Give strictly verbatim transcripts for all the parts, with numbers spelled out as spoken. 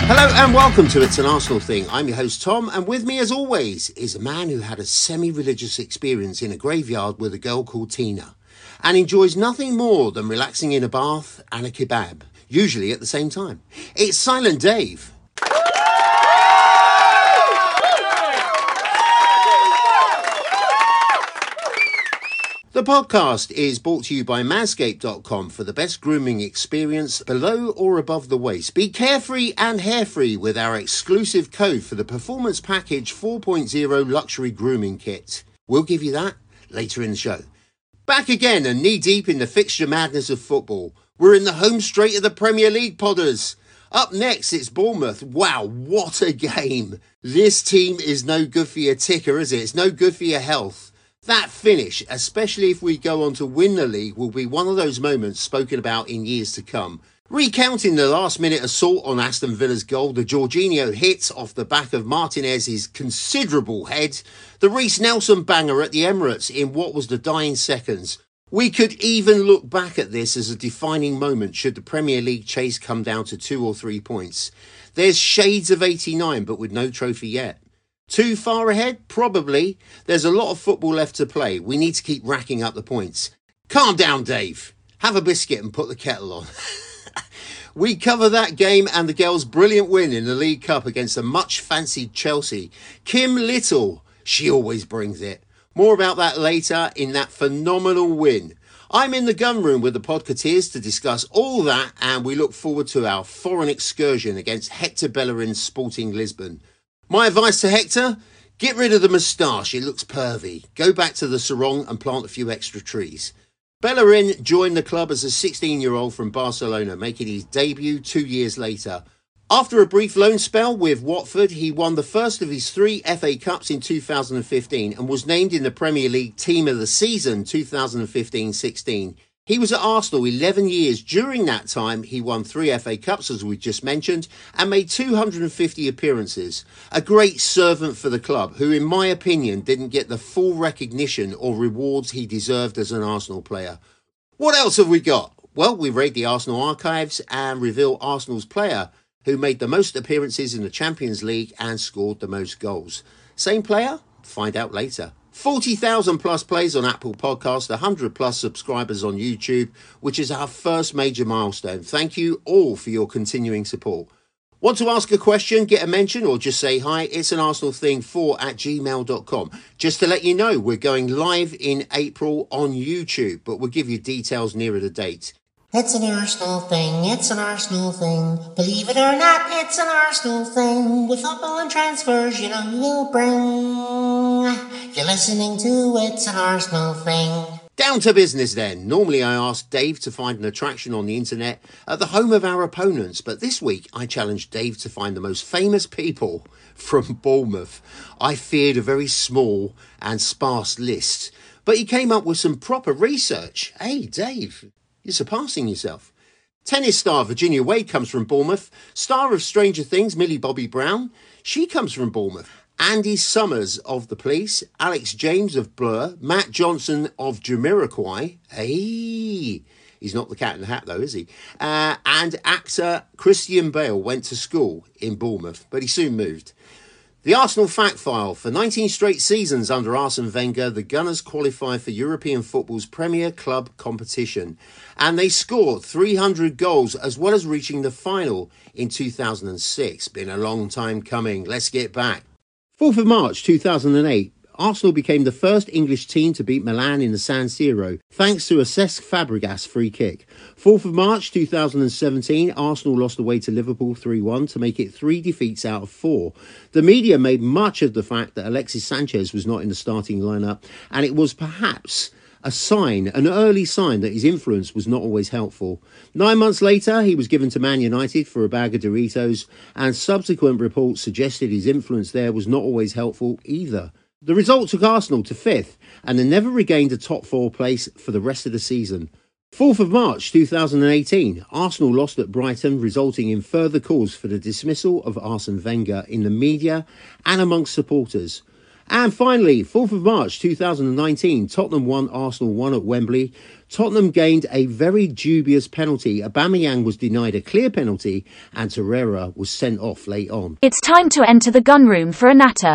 Hello and welcome to It's an Arsenal Thing. I'm your host Tom, and with me as always is a man who had a semi-religious experience in a graveyard with a girl called Tina and enjoys nothing more than relaxing in a bath and a kebab, usually at the same time. It's Silent Dave. The podcast is brought to you by manscaped dot com for the best grooming experience below or above the waist. Be carefree and hair-free with our exclusive code for the Performance Package four point oh Luxury Grooming Kit. We'll give you that later in the show. Back again and knee-deep in the fixture madness of football. We're in the home straight of the Premier League podders. Up next, it's Bournemouth. Wow, what a game. This team is no good for your ticker, is it? It's no good for your health. That finish, especially if we go on to win the league, will be one of those moments spoken about in years to come. Recounting the last-minute assault on Aston Villa's goal, the Jorginho hit off the back of Martinez's considerable head, the Reece Nelson banger at the Emirates in what was the dying seconds. We could even look back at this as a defining moment should the Premier League chase come down to two or three points. There's shades of eighty-nine, but with no trophy yet. Too far ahead? Probably. There's a lot of football left to play. We need to keep racking up the points. Calm down, Dave. Have a biscuit and put the kettle on. We cover that game and the girls' brilliant win in the League Cup against a much-fancied Chelsea. Kim Little, she always brings it. More about that later in that phenomenal win. I'm in the gun room with the Podcateers to discuss all that, and we look forward to our foreign excursion against Hector Bellerin's Sporting Lisbon. My advice to Hector, get rid of the moustache, it looks pervy. Go back to the sarong and plant a few extra trees. Bellerin joined the club as a sixteen-year-old from Barcelona, making his debut two years later. After a brief loan spell with Watford, he won the first of his three F A Cups in two thousand fifteen and was named in the Premier League Team of the Season two thousand fifteen sixteen. He was at Arsenal eleven years. During that time, he won three F A Cups, as we just mentioned, and made two hundred fifty appearances. A great servant for the club, who, in my opinion, didn't get the full recognition or rewards he deserved as an Arsenal player. What else have we got? Well, we raid the Arsenal archives and reveal Arsenal's player who made the most appearances in the Champions League and scored the most goals. Same player? Find out later. forty thousand plus plays on Apple Podcasts, one hundred plus subscribers on YouTube, which is our first major milestone. Thank you all for your continuing support. Want to ask a question, get a mention, or just say hi? It's an Arsenal thing four at gmail dot com. Just to let you know, we're going live in April on YouTube, but we'll give you details nearer the date. It's an Arsenal thing, it's an Arsenal thing. Believe it or not, it's an Arsenal thing. With football and transfers, you know you'll bring. You're listening to It's an Arsenal thing. Down to business then. Normally I ask Dave to find an attraction on the internet at the home of our opponents, but this week I challenged Dave to find the most famous people from Bournemouth. I feared a very small and sparse list, but he came up with some proper research. Hey, Dave, you're surpassing yourself. Tennis star Virginia Wade comes from Bournemouth. Star of Stranger Things, Millie Bobby Brown, she comes from Bournemouth. Andy Summers of The Police, Alex James of Blur, Matt Johnson of Jamiroquai. Hey, he's not the Cat in the Hat though, is he? Uh, and actor Christian Bale went to school in Bournemouth, but he soon moved. The Arsenal fact file. For nineteen straight seasons under Arsene Wenger, the Gunners qualified for European football's Premier Club competition, and they scored three hundred goals as well as reaching the final in two thousand six. Been a long time coming. Let's get back. fourth of March two thousand eight, Arsenal became the first English team to beat Milan in the San Siro, thanks to a Cesc Fabregas free kick. fourth of March two thousand seventeen, Arsenal lost away to Liverpool three one to make it three defeats out of four. The media made much of the fact that Alexis Sanchez was not in the starting lineup, and it was perhaps a sign, an early sign that his influence was not always helpful. Nine months later, he was given to Man United for a bag of Doritos, and subsequent reports suggested his influence there was not always helpful either. The result took Arsenal to fifth, and they never regained a top four place for the rest of the season. fourth of March two thousand eighteen, Arsenal lost at Brighton, resulting in further calls for the dismissal of Arsene Wenger in the media and amongst supporters. And finally, fourth of March two thousand nineteen, Tottenham won, Arsenal won at Wembley. Tottenham gained a very dubious penalty. Aubameyang was denied a clear penalty and Torreira was sent off late on. It's time to enter the gun room for a natter.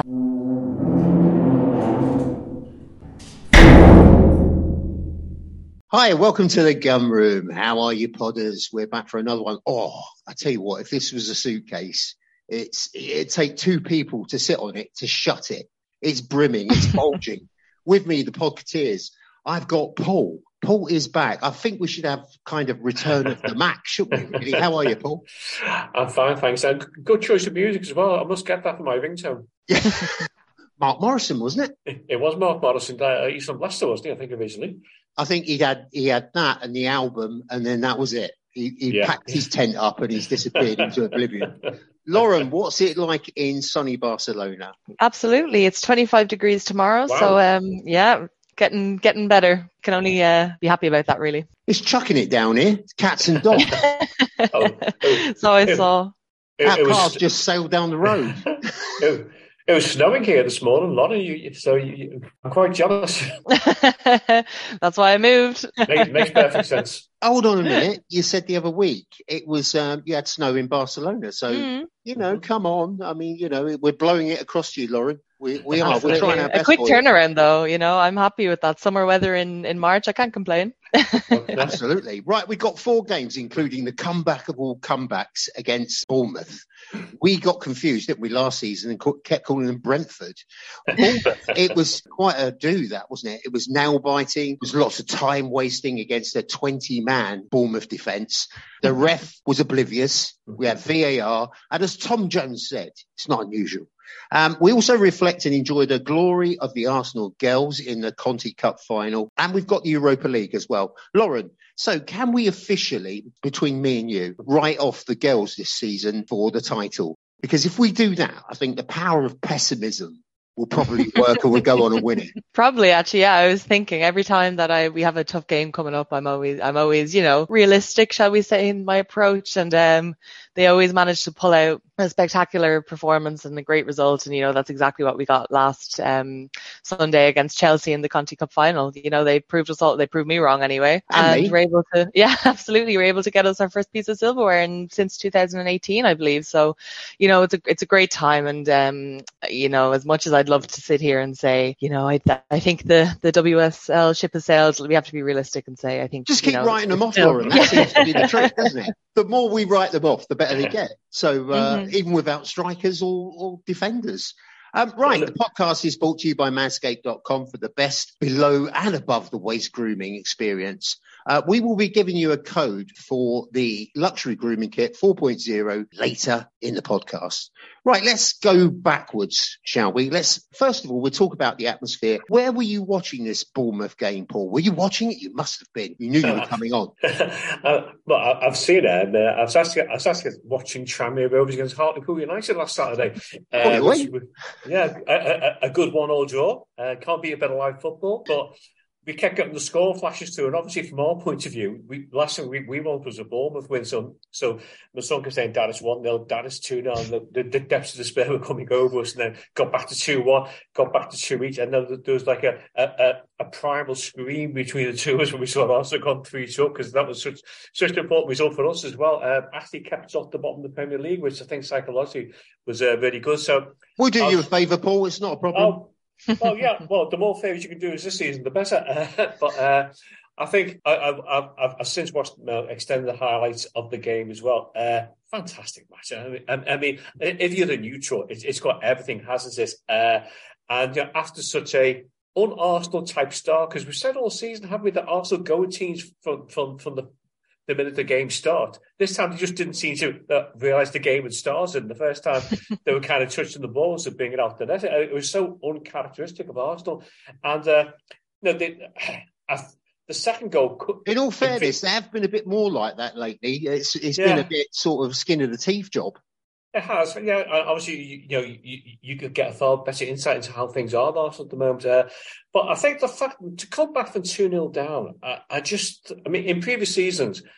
Hi, welcome to the Gun Room. How are you, podders? We're back for another one. Oh, I tell you what, if this was a suitcase, it's it'd take two people to sit on it to shut it. It's brimming, it's bulging. With me, the Podcateers, I've got Paul. Paul is back. I think we should have kind of return of the Mac, shouldn't we? Really? How are you, Paul? I'm fine, thanks. And good choice of music as well. I must get that for my ringtone. Yeah. Mark Morrison, wasn't it? It, it was Mark Morrison. Uh, he's from Leicester, wasn't he? I think originally. I think he had he had that and the album, and then that was it. He, he Yeah. packed his tent up and he's disappeared into oblivion. Lauren, what's it like in sunny Barcelona? Absolutely. It's twenty-five degrees tomorrow. Wow. So, um, yeah, getting getting better. Can only uh, be happy about that, really. It's chucking it down here. It's cats and dogs. Oh, oh. So I It- saw. It, Our it cars was just sailed down the road. it, it was snowing here this morning, Lonnie. You, so you, I'm quite jealous. That's why I moved. Makes, makes perfect sense. Hold on a minute. You said the other week it was um, you had snow in Barcelona. So, Mm. you know, come on. I mean, you know, we're blowing it across to you, Lauren. We, we are. We're Absolutely. trying our best. A quick for you. turnaround, though. You know, I'm happy with that. Summer weather in, in March. I can't complain. Absolutely. Right, we've got four games, including the comeback of all comebacks against Bournemouth. We got confused, didn't we, last season and co- kept calling them Brentford. Bournemouth, it was quite a do, that, wasn't it? It was nail-biting. There was lots of time wasting against a twenty-man Bournemouth defence. The ref was oblivious. We had V A R. And as Tom Jones said, it's not unusual. Um, we also reflect and enjoy the glory of the Arsenal girls in the Conti Cup final. And we've got the Europa League as well. Lauren, so can we officially, between me and you, write off the girls this season for the title? Because if we do that, I think the power of pessimism will probably work and we'll go on and win it. Probably, actually, yeah. I was thinking every time that I we have a tough game coming up, I'm always I'm always you know realistic, shall we say, in my approach, and um, they always manage to pull out a spectacular performance and a great result, and you know that's exactly what we got last um, Sunday against Chelsea in the Conti Cup final. You know they proved us all, they proved me wrong anyway, And and me. we're able to, yeah, absolutely, we're able to get us our first piece of silverware in since two thousand eighteen, I believe. So, you know it's a it's a great time, and um, you know as much as I'd love to sit here and say, you know, I th- I think the, the W S L ship has sailed. We have to be realistic and say, I think Just you keep know, writing them off, still- Lauren. That seems to be the trick, doesn't it? The more we write them off, the better they get. So uh, Mhm. even without strikers or, or defenders. Um, right, the podcast is brought to you by manscaped dot com for the best below and above the waist grooming experience. Uh, we will be giving you a code for the luxury grooming kit four point oh later in the podcast. Right, let's go backwards, shall we? Let's first of all, we'll talk about the atmosphere. Where were you watching this Bournemouth game, Paul? Were you watching it? You must have been. You knew you were coming on. uh, well, I, I've seen it. And, uh, I was actually, I was actually watching Tranmere Rovers against Hartlepool United last Saturday. Uh, Oh, which- really? yeah, a, a, a good one-all draw. Uh, can't be a better live football, but we kept getting the score flashes too. And obviously, from our point of view, we, last thing we, we wanted was a Bournemouth win. So, so my son kept saying, Dad, it's one nil, Dad, it's two nil. And the, the, the depths of despair were coming over us. And then got back to two one, got back to two each. And then there was like a, a, a primal scream between the two of us when we saw Arsenal gone three two, because that was such such an important result for us as well. Uh, actually kept us off the bottom of the Premier League, which I think psychologically was uh, really good. So We'll do I'll- you a favour, Paul. It's not a problem. Oh, well, yeah. Well, the more favours you can do us this season, the better. Uh, but uh, I think I, I, I've, I've since watched uh, extended highlights of the game as well. Uh, fantastic match. I mean, I, I mean, if you're the neutral, it's, it's got everything, hasn't it? Uh, and you know, after such a un-Arsenal type start, because we've said all season, haven't we, that Arsenal go teams from from from the the minute the game start. This time they just didn't seem to uh, realise the game had started. And the first time they were kind of touching the ball, so bringing it out the net. It, it was so uncharacteristic of Arsenal. And uh, you know, they, uh, the second goal... Could, In all fairness, they have been a bit more like that lately. It's It's Yeah. been a bit sort of skin of the teeth job. It has, yeah. Obviously, you, you know, you, you could get a far better insight into how things are at Arsenal at the moment. Uh, but I think the fact to come back from two nil down, I, I just, I mean, in previous seasons,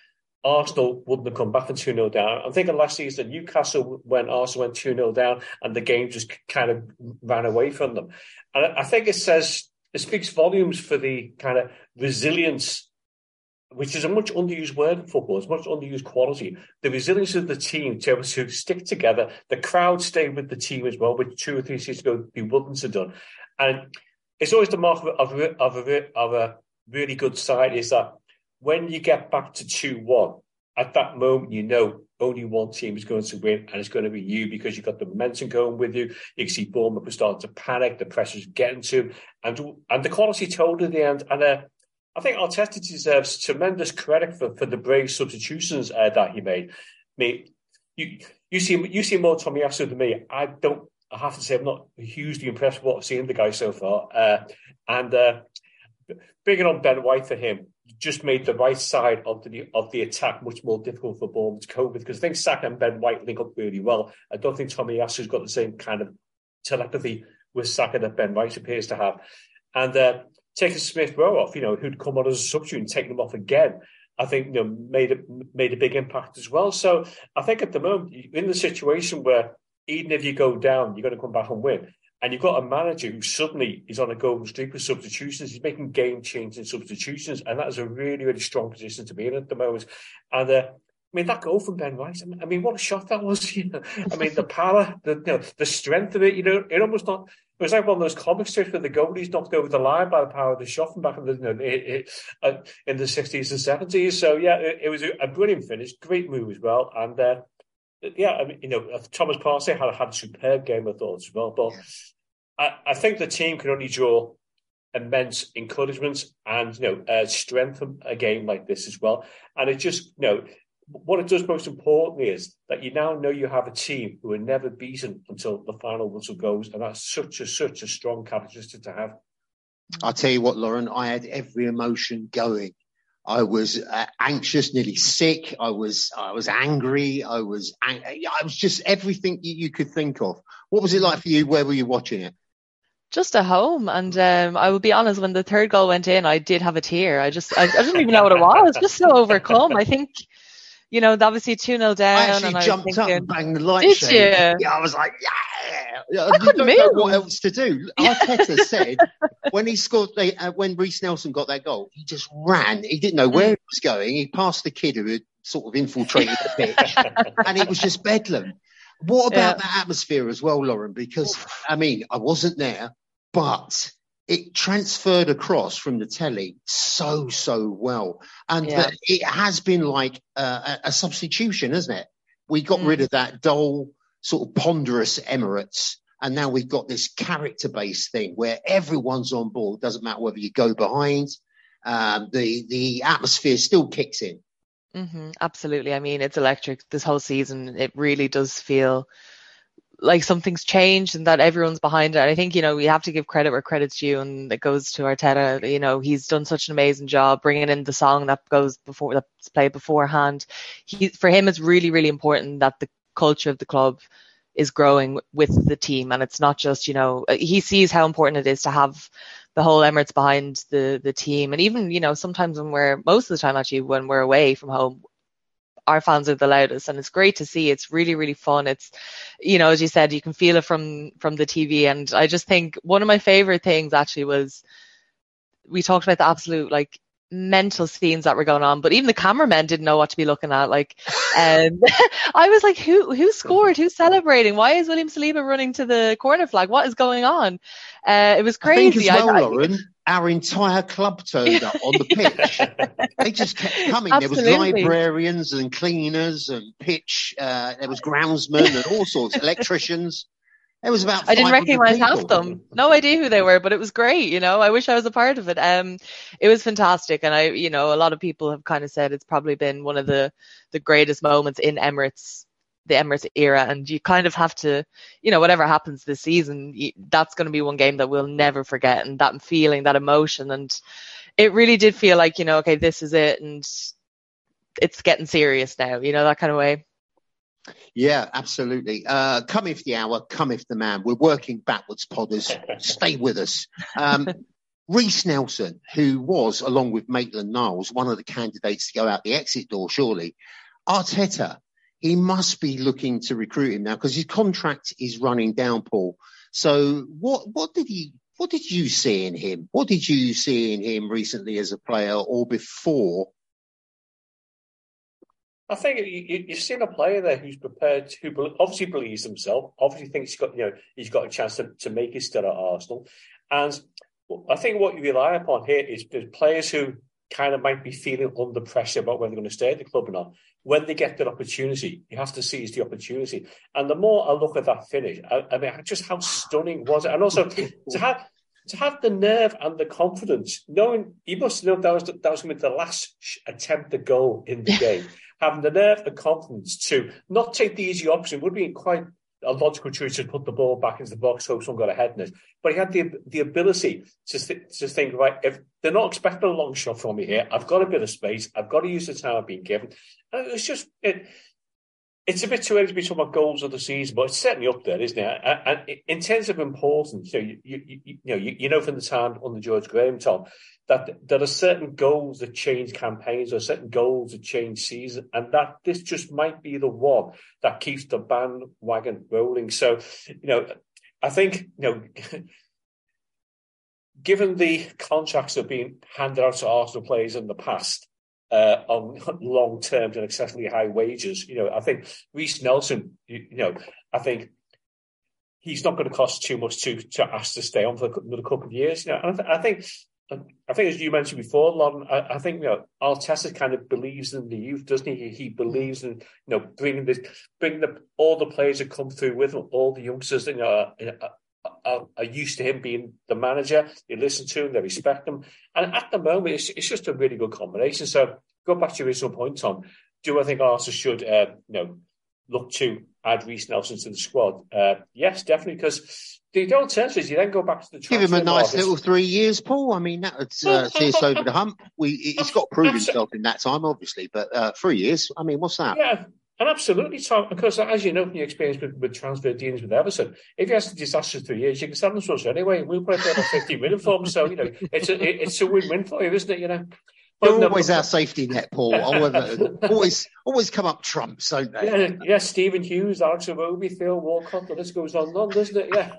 Arsenal wouldn't have come back from two nil down. I'm thinking last season, Newcastle, when Arsenal went two nil down and the game just kind of ran away from them. And I think it says, it speaks volumes for the kind of resilience, which is a much underused word in football. It's much underused quality. The resilience of the team to be able to stick together. The crowd stayed with the team as well, which two or three seasons ago they wouldn't have done. And it's always the mark of a, of a, of a really good side is that when you get back to two one, at that moment, you know only one team is going to win, and it's going to be you because you've got the momentum going with you. You can see Bournemouth starting to panic, the pressure's getting to him, and, and the quality told at the end. And uh, I think Arteta deserves tremendous credit for, for the brave substitutions uh, that he made. I mean, you, you, see, you see more Tomiyasu than me. I don't. I have to say, I'm not hugely impressed with what I've seen of the guy so far. Uh, and uh, bringing on Ben White for him just made the right side of the of the attack much more difficult for Bournemouth to cope with, because I think Saka and Ben White link up really well. I don't think Tomiyasu's got the same kind of telepathy with Saka that Ben White appears to have. And uh, taking Smith Rowe off, you know, who'd come on as a substitute and taking him off again, I think, you know, made a, made a big impact as well. So I think at the moment, in the situation where even if you go down, you're going to come back and win. And you've got a manager who suddenly is on a golden streak with substitutions. He's making game-changing substitutions, and that is a really, really strong position to be in at the moment. And uh, I mean, that goal from Ben White, I mean, what a shot that was. You know? I mean, the power, the you know, the strength of it, you know, it almost not... It was like one of those comic strips where the goalie's knocked over the line by the power of the shot from back in the, you know, it, it, uh, in the sixties and seventies. So, yeah, it, it was a, a brilliant finish, great move as well. And, uh, yeah, I mean, you know, Thomas Partey had, had a superb game, I thought, as well. But I, I think the team can only draw immense encouragement and, you know, uh, strength from a game like this as well. And it just, you know, what it does most importantly is that you now know you have a team who are never beaten until the final whistle goes. And that's such a, such a strong characteristic to have. I'll tell you what, Lauren, I had every emotion going. I was uh, anxious, nearly sick. I was, I was angry. I was, ang- I was just everything you, you could think of. What was it like for you? Where were you watching it? Just at home. And um, I will be honest, when the third goal went in, I did have a tear. I just, I, I didn't even know what it was. Just so overcome. I think, you know, obviously two nil down. I actually and I jumped thinking, up and banged the light did shade. you? Yeah, I was like, yeah. I you couldn't don't move. know what else to do. Arteta said when he scored, they, uh, when Reece Nelson got that goal, he just ran. He didn't know where he was going. He passed the kid who had sort of infiltrated the pitch, and it was just bedlam. What about yeah. that atmosphere as well, Lauren? Because, I mean, I wasn't there, but it transferred across from the telly so, so well. And yeah. the, it has been like uh, a, a substitution, hasn't it? We got mm. rid of that dull, sort of ponderous Emirates, and now we've got this character-based thing where everyone's on board. Doesn't matter whether you go behind. Um, the, the atmosphere still kicks in. Mm-hmm, absolutely. I mean, it's electric this whole season. It really does feel like something's changed and that everyone's behind it. I think, you know, we have to give credit where credit's due, and it goes to Arteta. You know, he's done such an amazing job bringing in the song that goes before, that's played beforehand. He, for him, it's really, really important that the culture of the club is growing with the team, and it's not just, you know, he sees how important it is to have the whole Emirates behind the the team. And even, you know, sometimes when we're, most of the time actually, when we're away from home, our fans are the loudest, and it's great to see. It's really, really fun. It's, you know, as you said, you can feel it from from the T V. And I just think one of my favorite things actually was, we talked about the absolute like mental scenes that were going on, but even the cameramen didn't know what to be looking at. Like, um, I was like, who who scored? Who's celebrating? Why is William Saliba running to the corner flag? What is going on? Uh, it was crazy. I think as well, I, Lauren, I, our entire club turned up on the pitch. They just kept coming. Absolutely. There was librarians and cleaners and pitch. Uh, there was groundsmen and all sorts, electricians. It was about. I didn't recognise people. half of them. No idea who they were, but it was great. You know, I wish I was a part of it. Um, it was fantastic, and I, you know, a lot of people have kind of said it's probably been one of the the greatest moments in Emirates, the Emirates era. And you kind of have to, you know, whatever happens this season, you, that's going to be one game that we'll never forget. And that feeling, that emotion, and it really did feel like, you know, okay, this is it, and it's getting serious now. You know, that kind of way. Yeah, absolutely. Uh, cometh the hour, cometh the man. We're working backwards, podders. Stay with us. Um, Reiss Nelson, who was, along with Maitland-Niles, one of the candidates to go out the exit door, surely. Arteta, he must be looking to recruit him now because his contract is running down, Paul. So what, what did he, what did you see in him? What did you see in him recently as a player or before? I think you, you've seen a player there who's prepared, who obviously believes himself, obviously thinks he's got, you know, he's got a chance to, to make his start at Arsenal. And I think what you rely upon here is players who kind of might be feeling under pressure about whether they're going to stay at the club or not. When they get that opportunity, you have to seize the opportunity. And the more I look at that finish, I, I mean, just how stunning was it? And also to have to have the nerve and the confidence, knowing he must know that was that was going to be the last attempt to goal in the game. Having the nerve and confidence to not take the easy option would be quite a logical choice to put the ball back into the box, hope someone got ahead in it. But he had the the ability to, th- to think, right, if they're not expecting a long shot from me here, I've got a bit of space, I've got to use the time I've been given. And it's just, it, it's a bit too early to be talking about goals of the season, but it's certainly up there, isn't it? And, and in terms of importance, you know, you, you, you, you know, you, you know from the time under George Graham, Tom, that there are certain goals that change campaigns or certain goals that change season, and that this just might be the one that keeps the bandwagon rolling. So, you know, I think, you know, given the contracts that have been handed out to Arsenal players in the past, uh, on long terms and excessively high wages, you know, I think Reiss Nelson, you, you know, I think he's not going to cost too much to to ask to stay on for another couple of years. You know, and I, th- I think. I think, as you mentioned before, Lon, I, I think you know Arteta kind of believes in the youth, doesn't he? He, he believes in you know bringing this, bringing the, all the players that come through with him, all the youngsters that you know, are, are, are used to him being the manager. They listen to him, they respect him, and at the moment, it's, it's just a really good combination. So, go back to your original point, Tom. Do I think Arsenal should, uh, you know, look to add Reiss Nelson to the squad? Uh, yes, definitely, because. The alternative is you then go back to the transfer Give him a nice market. little three years, Paul. I mean, that would uh, see us over the hump. We, he's got to prove himself in that time, obviously, but uh, three years, I mean, what's that? Yeah, and absolutely, Tom, because as you know from your experience with, with transfer dealings with Everton, if he has a disastrous three years, you can sell him to us anyway. We'll put it on fifty million for him, so, you know, it's a, it's a win-win for you, isn't it, you know? They're But, always no, our safety net, Paul. always, always come up trumps, don't they? Yeah, yeah, Stephen Hughes, Alex Iwobi, Phil Walcott, the list goes on and on, doesn't it? Yeah.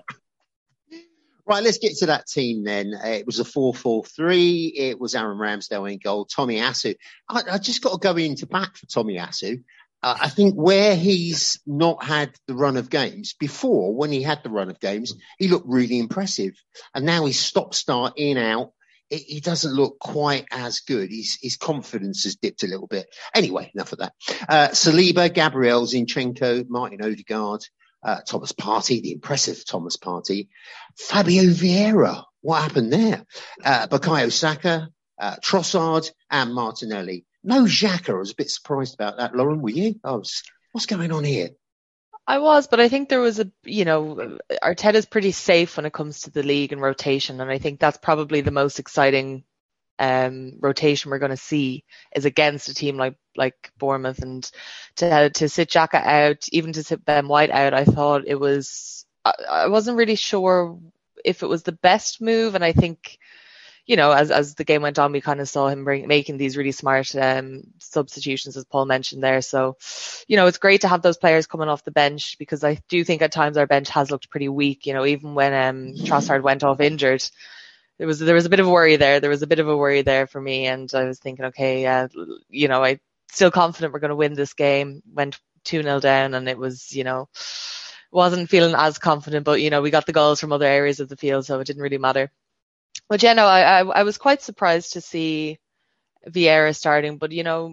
Right, let's get to that team then. Uh, it was a four four three. It was Aaron Ramsdale in goal. Tomiyasu. I, I just got to go into bat for Tomiyasu. Uh, I think where he's not had the run of games before, when he had the run of games, he looked really impressive. And now he's stop, start, in, out. It, he doesn't look quite as good. His, his confidence has dipped a little bit. Anyway, enough of that. Uh, Saliba, Gabriel, Zinchenko, Martin Odegaard. Uh, Thomas Partey, the impressive Thomas Partey, Fabio Vieira. What happened there? Uh, Bukayo Saka, uh, Trossard, and Martinelli. No Xhaka. I was a bit surprised about that, Lauren. Were you? I was. What's going on here? I was, but I think there was a, you know, Arteta's pretty safe when it comes to the league and rotation, and I think that's probably the most exciting um, rotation we're going to see is against a team like like Bournemouth, and to to sit Xhaka out, even to sit Ben White out, I thought it was I, I wasn't really sure if it was the best move, and I think, you know, as as the game went on, we kind of saw him bring, making these really smart um, substitutions, as Paul mentioned there. So, you know, it's great to have those players coming off the bench, because I do think at times our bench has looked pretty weak. You know, even when um, Trossard went off injured, there was there was a bit of a worry there. There was a bit of a worry there for me, and I was thinking, okay, uh, you know, I'm still confident we're going to win this game. Went two nil down, and it was, you know, wasn't feeling as confident, but, you know, we got the goals from other areas of the field, so it didn't really matter. But yeah, no, I, I I was quite surprised to see Vieira starting, but, you know,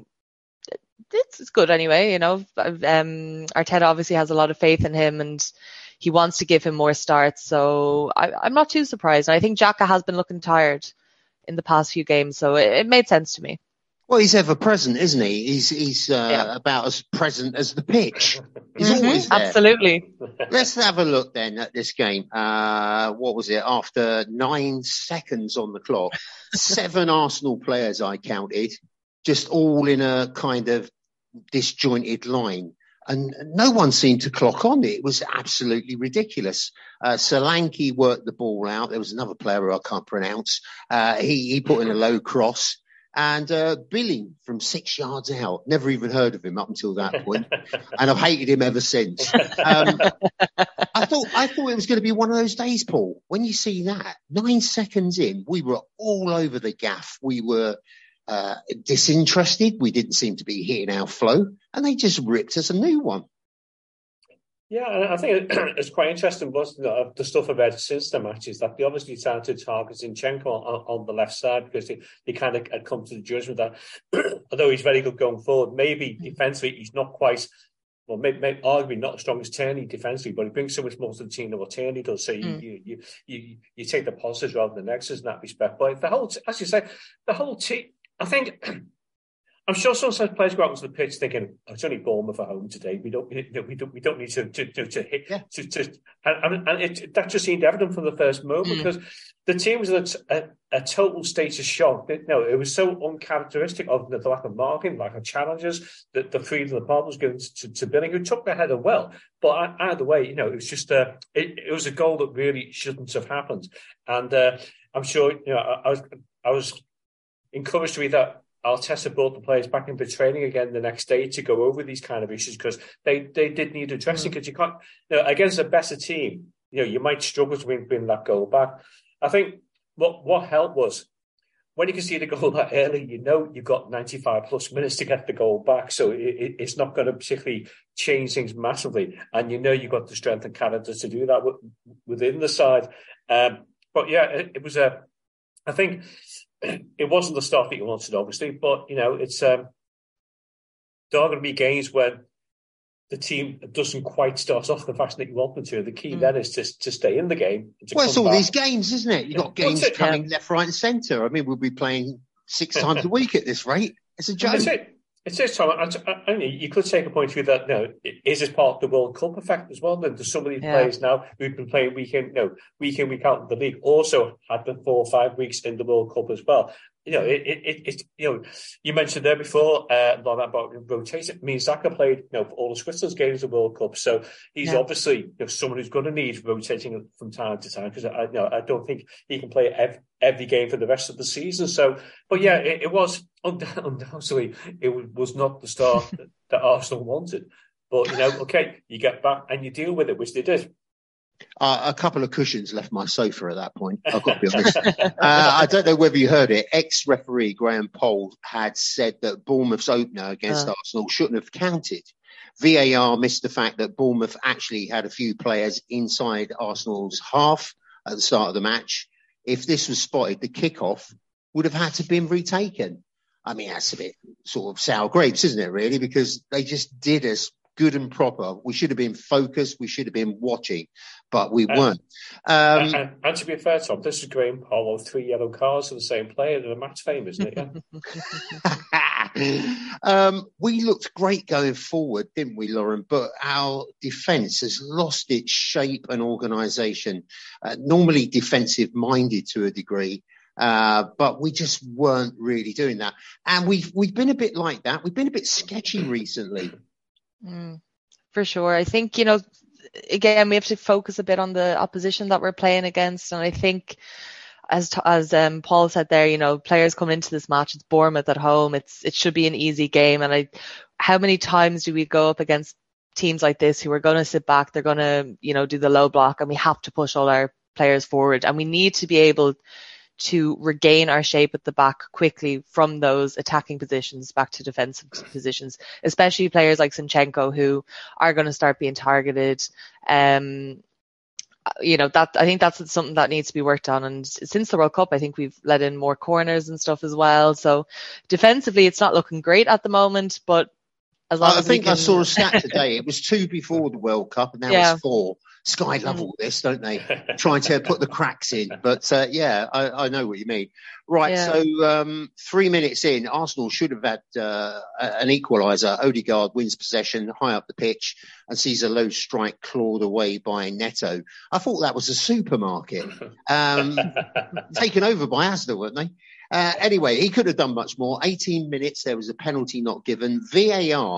it's it's good anyway. You know, um, Arteta obviously has a lot of faith in him, and he wants to give him more starts. So I, I'm not too surprised. And I think Xhaka has been looking tired in the past few games, so it, it made sense to me. Well, he's ever present, isn't he? He's he's uh, yeah. about as present as the pitch. He's mm-hmm. always there. Absolutely. Let's have a look then at this game. Uh, what was it? After nine seconds on the clock, seven Arsenal players I counted, just all in a kind of disjointed line. and no one seemed to clock on. It was absolutely ridiculous. Uh, Solanke worked the ball out. There was another player who I can't pronounce. Uh, he, he put in a low cross. And uh, Billing from six yards out, never even heard of him up until that point, and I've hated him ever since. Um, I thought I thought it was going to be one of those days, Paul. When you see that, nine seconds in, we were all over the gaff. We were uh, disinterested. We didn't seem to be hitting our flow, and they just ripped us a new one. Yeah, I think it's quite interesting, wasn't it, the stuff I've read since the matches, that they obviously started to target Zinchenko on, on the left side because they, they kind of had come to the judgment that although he's very good going forward, maybe defensively he's not quite, well, maybe, maybe arguably not as strong as Tierney defensively, but he brings so much more to the team than what Tierney does. So you, mm. you, you, you, you take the positives rather than the negatives in that respect. But the whole, as you say, the whole team, I think... I'm sure sometimes players go out onto the pitch thinking, oh, it's only Bournemouth at home today. We don't, you know, we don't, we don't need to to to, to hit. Yeah. To, to, and and it, that just seemed evident from the first moment mm. because the team was a, a, a total state of shock. It, no, it was so uncharacteristic of the, the lack of marking, lack of challenges, that the freedom the ball was given to, to Billing, who took the header well. But either way, you know, it was just a, it, it was a goal that really shouldn't have happened. And uh, I'm sure, you know, I, I was I was encouraged to read that Arteta brought the players back into training again the next day to go over these kind of issues because they, they did need addressing because mm. you can't, you know, against a better team, you know, you might struggle to win, win that goal back. I think what, what helped was when you can see the goal that early, you know, you've got ninety-five plus minutes to get the goal back. So it, it, it's not going to particularly change things massively. And you know, you've got the strength and character to do that w- within the side. Um, but yeah, it, it was a, I think, it wasn't the start that you wanted, obviously, but, you know, it's um, there are going to be games when the team doesn't quite start off the fashion that you want them to. The key mm. then is to, to stay in the game. Well, it's all back. These games, isn't it? You've got games well, coming yeah. left, right and centre. I mean, we'll be playing six times a week at this rate. It's a joke. That's it. It is, Tom. I, I, I mean, you could take a point of view that, no, is this part of the World Cup effect as well? Then there's some of these yeah. players now who've been playing week in, no, week in, week out in the league, also had the four or five weeks in the World Cup as well. You know, it, it, it, you know, you mentioned there before, uh, about rotation. I mean, Xhaka played, you know, for all of Switzerland's games of the World Cup, so he's yeah. obviously, you know, someone who's going to need rotating from time to time because I, you know, I don't think he can play every, every game for the rest of the season. So, but yeah, it, it was undoubtedly it was not the start that, that Arsenal wanted. But you know, okay, you get back and you deal with it, which they did. Uh, a couple of cushions left my sofa at that point. I've got to be honest. uh, I don't know whether you heard it. Ex-referee Graham Poll had said that Bournemouth's opener against uh. Arsenal shouldn't have counted. V A R missed the fact that Bournemouth actually had a few players inside Arsenal's half at the start of the match. If this was spotted, the kickoff would have had to been retaken. I mean, that's a bit sort of sour grapes, isn't it, really? Because they just did us good and proper. We should have been focused. We should have been watching, but we and, weren't. Um, and, and to be fair, Tom, this is Graham Poll, three yellow cards for the same player in a match fame, isn't it? Yeah? um, we looked great going forward, didn't we, Lauren? But our defence has lost its shape and organisation. Uh, normally defensive-minded to a degree. Uh, but we just weren't really doing that. And we've, we've been a bit like that. We've been a bit sketchy recently. Mm, for sure. I think, you know, again, we have to focus a bit on the opposition that we're playing against. And I think, as as um, Paul said there, you know, players coming into this match, it's Bournemouth at home. It's it should be an easy game. And I, how many times do we go up against teams like this who are going to sit back? They're going to, you know, do the low block, and we have to push all our players forward. And we need to be able to regain our shape at the back quickly from those attacking positions back to defensive positions, especially players like Zinchenko who are going to start being targeted. Um, you know, that I think that's something that needs to be worked on. And since the World Cup, I think we've let in more corners and stuff as well. So defensively, it's not looking great at the moment, but as long I as think we can... I saw a stat today. It was two before the World Cup, and now yeah. it's four. Sky love all this, don't they? Trying to put the cracks in. But, uh, yeah, I, I know what you mean. Right, yeah. so um, three minutes in, Arsenal should have had uh, an equaliser. Odegaard wins possession high up the pitch and sees a low strike clawed away by Neto. I thought that was a supermarket. Um, taken over by Asda, weren't they? Uh, anyway, he could have done much more. eighteen minutes, there was a penalty not given. V A R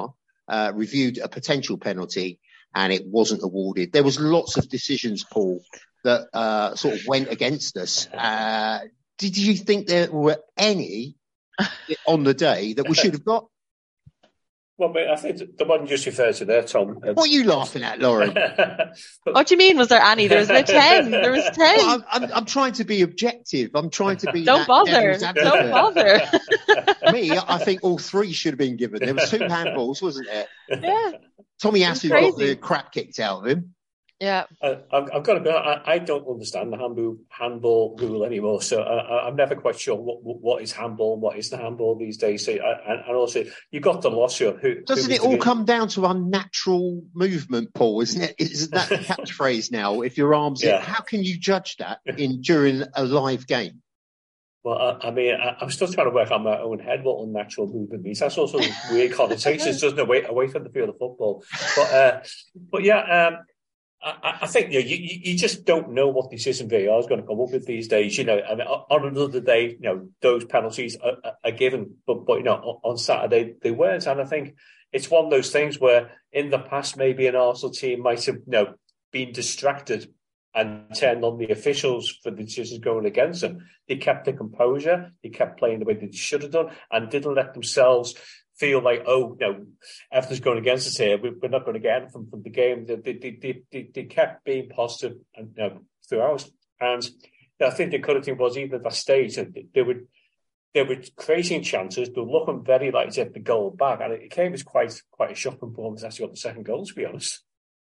uh, reviewed a potential penalty and it wasn't awarded. There was lots of decisions, Paul, that uh, sort of went against us. Uh, did you think there were any on the day that we should have got? Well, mate, I think the one you just referred to there, Tom. What are you laughing at, Lauren? What do you mean? Was there any? There was about ten. There was ten. Well, I'm, I'm, I'm trying to be objective. I'm trying to be. Don't bother. Don't bother. Me, I think all three should have been given. There was two handballs, wasn't there? Yeah. Tommy Asu got the crap kicked out of him. Yeah, I, I've, I've got to be. I, I don't understand the handball handball rule anymore. So I, I'm never quite sure what what is handball and what isn't handball these days. So I, and also, you got the loss here. Who doesn't who it all the, come down to unnatural movement, Paul? Isn't it? Isn't that the catchphrase now? If your arms, yeah. in, how can you judge that in during a live game? Well, I, I mean, I, I'm still trying to work on my own head what unnatural movement means. That's also weird connotations, doesn't it? Away, away from the field of football. But, uh, but yeah, um, I, I think you, know, you you just don't know what decision V A R is going to come up with these days. You know, I mean, on another day, you know, those penalties are, are given, but but you know, on Saturday they weren't. And I think it's one of those things where in the past maybe an Arsenal team might have, you know, been distracted and turned on the officials for the decisions going against them. They kept their composure, they kept playing the way they should have done, and didn't let themselves feel like, oh, no, everything's going against us here. We're not going to get anything from the game. They, they, they, they, they kept being positive and, you know, throughout. And you know, I think the other thing was, even at that stage, they were they were creating chances. They were looking very likely to get the goal back, and it came as quite quite a shocking performance. Actually, got the second goal, to be honest.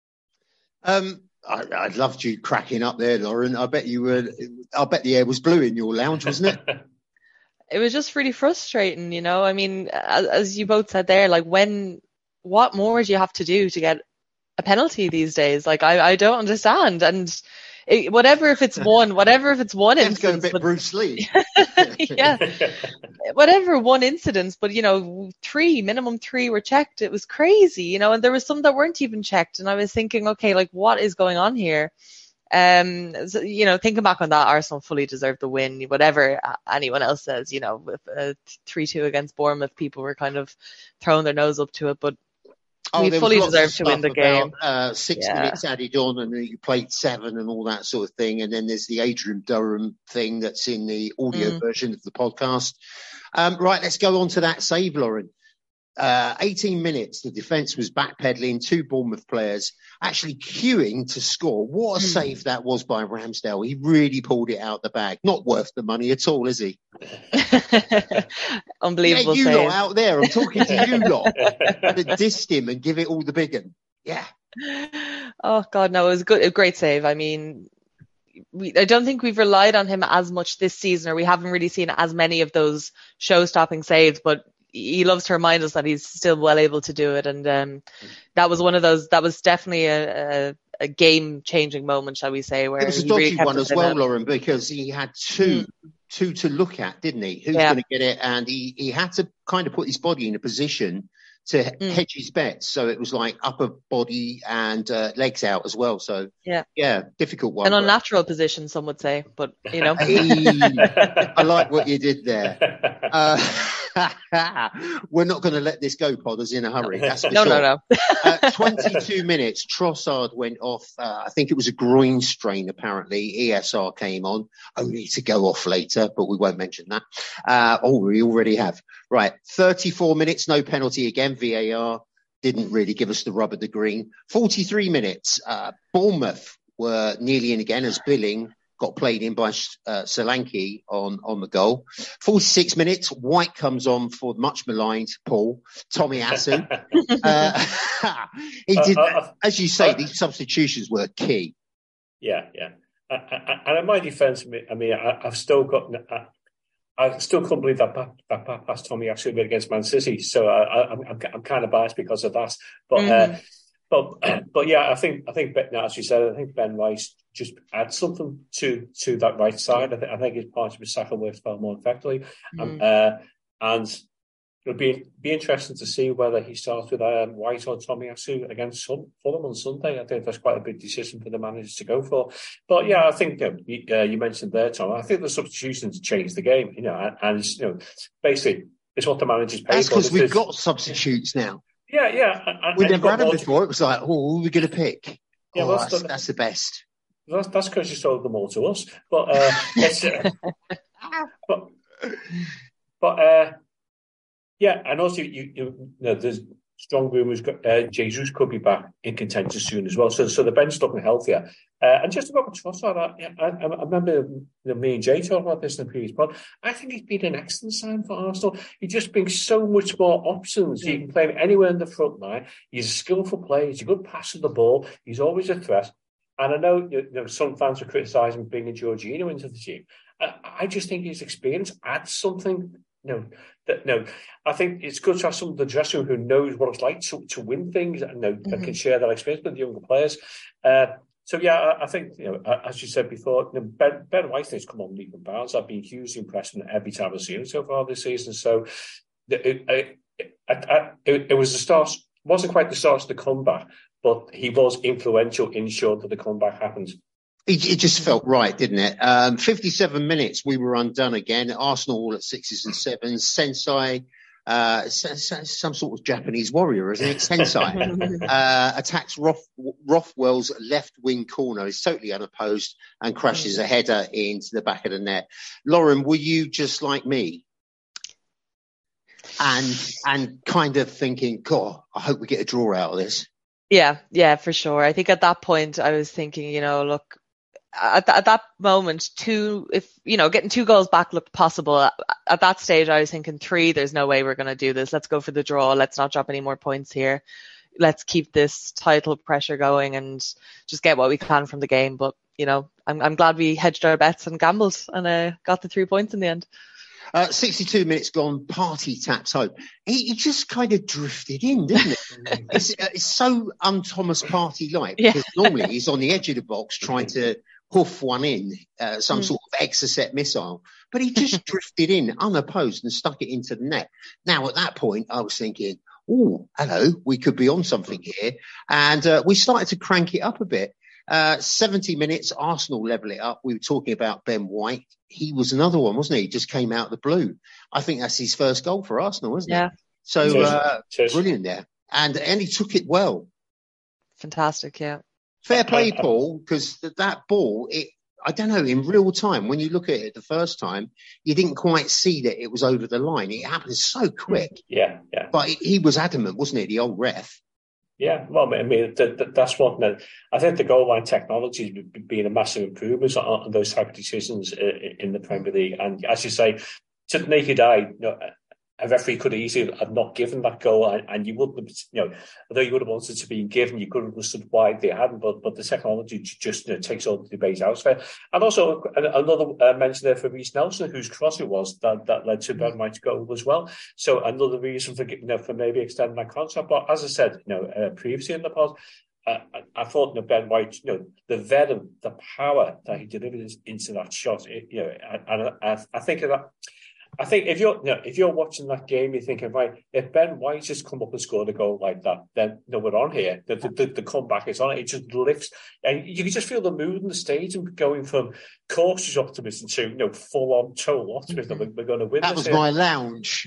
Um, I, I loved you cracking up there, Lauren. I bet you were. I bet the air was blue in your lounge, wasn't it? It was just really frustrating, you know. I mean, as, as you both said there, like when, what more do you have to do to get a penalty these days? Like, I, I don't understand. And it, whatever if it's one, whatever if it's one Let's incident. go a bit but, Bruce Lee. yeah, whatever one incident, but you know, three minimum three were checked. It was crazy, you know. And there was some that weren't even checked. And I was thinking, okay, like what is going on here? Um, so, you know, thinking back on that, Arsenal fully deserved the win. Whatever anyone else says, you know, with a three two against Bournemouth, people were kind of throwing their nose up to it, but oh, we fully deserved to win the about, game. Uh, six yeah. minutes added on, and you played seven, and all that sort of thing. And then there's the Adrian Durham thing that's in the audio mm. version of the podcast. Um, right, let's go on to that save, Lauren. Uh, eighteen minutes, the defence was backpedaling, two Bournemouth players actually queuing to score. What a mm. save that was by Ramsdale. He really pulled it out the bag. Not worth the money at all, is he? Unbelievable yeah, you save. lot out there, I'm talking to you lot that dissed him and give it all the big one. Yeah. Oh, God, no, it was a, good, a great save. I mean, we, I don't think we've relied on him as much this season, or we haven't really seen as many of those show-stopping saves, but he loves to remind us that he's still well able to do it. And um, that was one of those, that was definitely a, a, a game-changing moment, shall we say. Where it was a he dodgy really kept one us as well, it. Lauren, because he had two, mm. two to look at, didn't he? Who's yeah. going to get it? And he, he had to kind of put his body in a position to mm. hedge his bets. So it was like upper body and uh, legs out as well. So yeah, yeah, difficult one. An unnatural position, some would say, but you know. Hey, I like what you did there. Uh, we're not going to let this go, Podders, in a hurry. That's for no, sure. no, no, uh, twenty-two minutes, Trossard went off. Uh, I think it was a groin strain, apparently. E S R came on, only to go off later, but we won't mention that. Uh, oh, we already have. Right, thirty-four minutes, no penalty again. V A R didn't really give us the rub of the green. forty-three minutes, uh, Bournemouth were nearly in again as Billing got played in by uh, Solanke on, on the goal. forty-six minutes, White comes on for much maligned Paul, Tommy Asu. uh, he did, uh, uh, as you say, uh, these substitutions were key. Yeah, yeah. I, I, and in my defence, I mean, I, I've still got... I, I still can't believe that that, that pass Tommy Asu made against Man City. So I, I'm, I'm I'm kind of biased because of that. But mm-hmm. uh, but but yeah, I think I think as you said, I think Ben Rice just adds something to to that right side. I think I think his part of his Saka works far more effectively, mm-hmm. um, uh, and it'll be be interesting to see whether he starts with um, White or Tommy Asu against Fulham on Sunday. I think that's quite a big decision for the managers to go for. But yeah, I think you, know, you, uh, you mentioned there, Tom. I think the substitutions changed the game. You know, and, and it's, you know, basically it's what the managers pay that's for. That's because we've got substitutes now. Yeah, yeah. And, we and never had them more before. To... It was like, oh, who are we going to pick? Yeah, oh, well, that's, that's, that's the best. That's that's because you sold them all to us. But uh, it's, uh, but but uh, yeah, and also you, you, you know, there's strong rumours uh, Jesus could be back in contention soon as well. So so the bench looking healthier. Uh, and just about Trossard, I, I, I remember you know, me and Jay talking about this in the previous pod. I think he's been an excellent sign for Arsenal. He just brings so much more options. You can play him anywhere in the front line. He's a skillful player. He's a good passer of the ball. He's always a threat. And I know, you know some fans are criticising bringing Jorginho into the team. I, I just think his experience adds something. You know, that no, I think it's good to have someone in the dressing room who knows what it's like to, to win things and you know, mm-hmm. can share that experience with the younger players. Uh, so yeah, I, I think you know, as you said before, you know, Ben, Ben White has come on leaps and bounds. I've been hugely impressed with every time I've seen him so far this season. So it, it, it, it, it was the start. Wasn't quite the start of the comeback, but he was influential in ensuring that the comeback happened. It, it just felt right, didn't it? Um, fifty-seven minutes, we were undone again. Arsenal all at sixes and sevens. Sensei, uh, some sort of Japanese warrior, isn't it? Sensei uh, attacks Roth, Rothwell's left wing corner. Is totally unopposed and crashes a header into the back of the net. Lauren, were you just like me? And and kind of thinking, God, I hope we get a draw out of this. Yeah, yeah, for sure. I think at that point I was thinking, you know, look, at, th- at that moment, two, if, you know, getting two goals back looked possible. At, at that stage, I was thinking three, there's no way we're going to do this. Let's go for the draw. Let's not drop any more points here. Let's keep this title pressure going and just get what we can from the game. But, you know, I'm, I'm glad we hedged our bets and gambled and uh, got the three points in the end. Uh, sixty-two minutes gone, Partey taps home. He, he just kind of drifted in, didn't it? it's, uh, it's so un-Thomas Partey-like, because yeah. normally he's on the edge of the box trying to hoof one in, uh, some mm. sort of Exocet missile. But he just drifted in, unopposed, and stuck it into the net. Now, at that point, I was thinking, oh, hello, we could be on something here. And uh, we started to crank it up a bit. Uh, seventy minutes, Arsenal level it up. We were talking about Ben White. He was another one, wasn't he? He just came out of the blue. I think that's his first goal for Arsenal, isn't yeah. it? So uh, brilliant there. And, and he took it well. Fantastic, yeah. Fair play, Paul, because that ball, it, I don't know, in real time, when you look at it the first time, you didn't quite see that it was over the line. It happened so quick. Yeah, yeah. But he was adamant, wasn't he, the old ref? Yeah, well, I mean, th- th- that's what I think the goal line technology has been a massive improvement on, on those type of decisions in the Premier League. And as you say, to the naked eye, you know, a referee could easily have not given that goal, and, and you wouldn't have, you know, although you would have wanted to be given, you could have understood why they hadn't. But but the technology just you know, takes all the debate out of it. And also another uh, mention there for Reece Nelson, whose cross it was that, that led to Ben White's goal as well. So another reason for you know for maybe extending that contract. But as I said, you know, uh, previously in the pod, uh, I, I thought you know, Ben White, you know, the venom, the power that he delivered into that shot, it, you know, and I, I, I think of that. I think if you're you know, if you're watching that game, you're thinking, right, if Ben White just come up and scored a goal like that, then no, we're on here. The, the, the comeback is on. It just lifts, and you can just feel the mood in the stadium going from cautious optimism to you know full on total optimism. Mm-hmm. We're, we're going to win. That this was here. My lounge.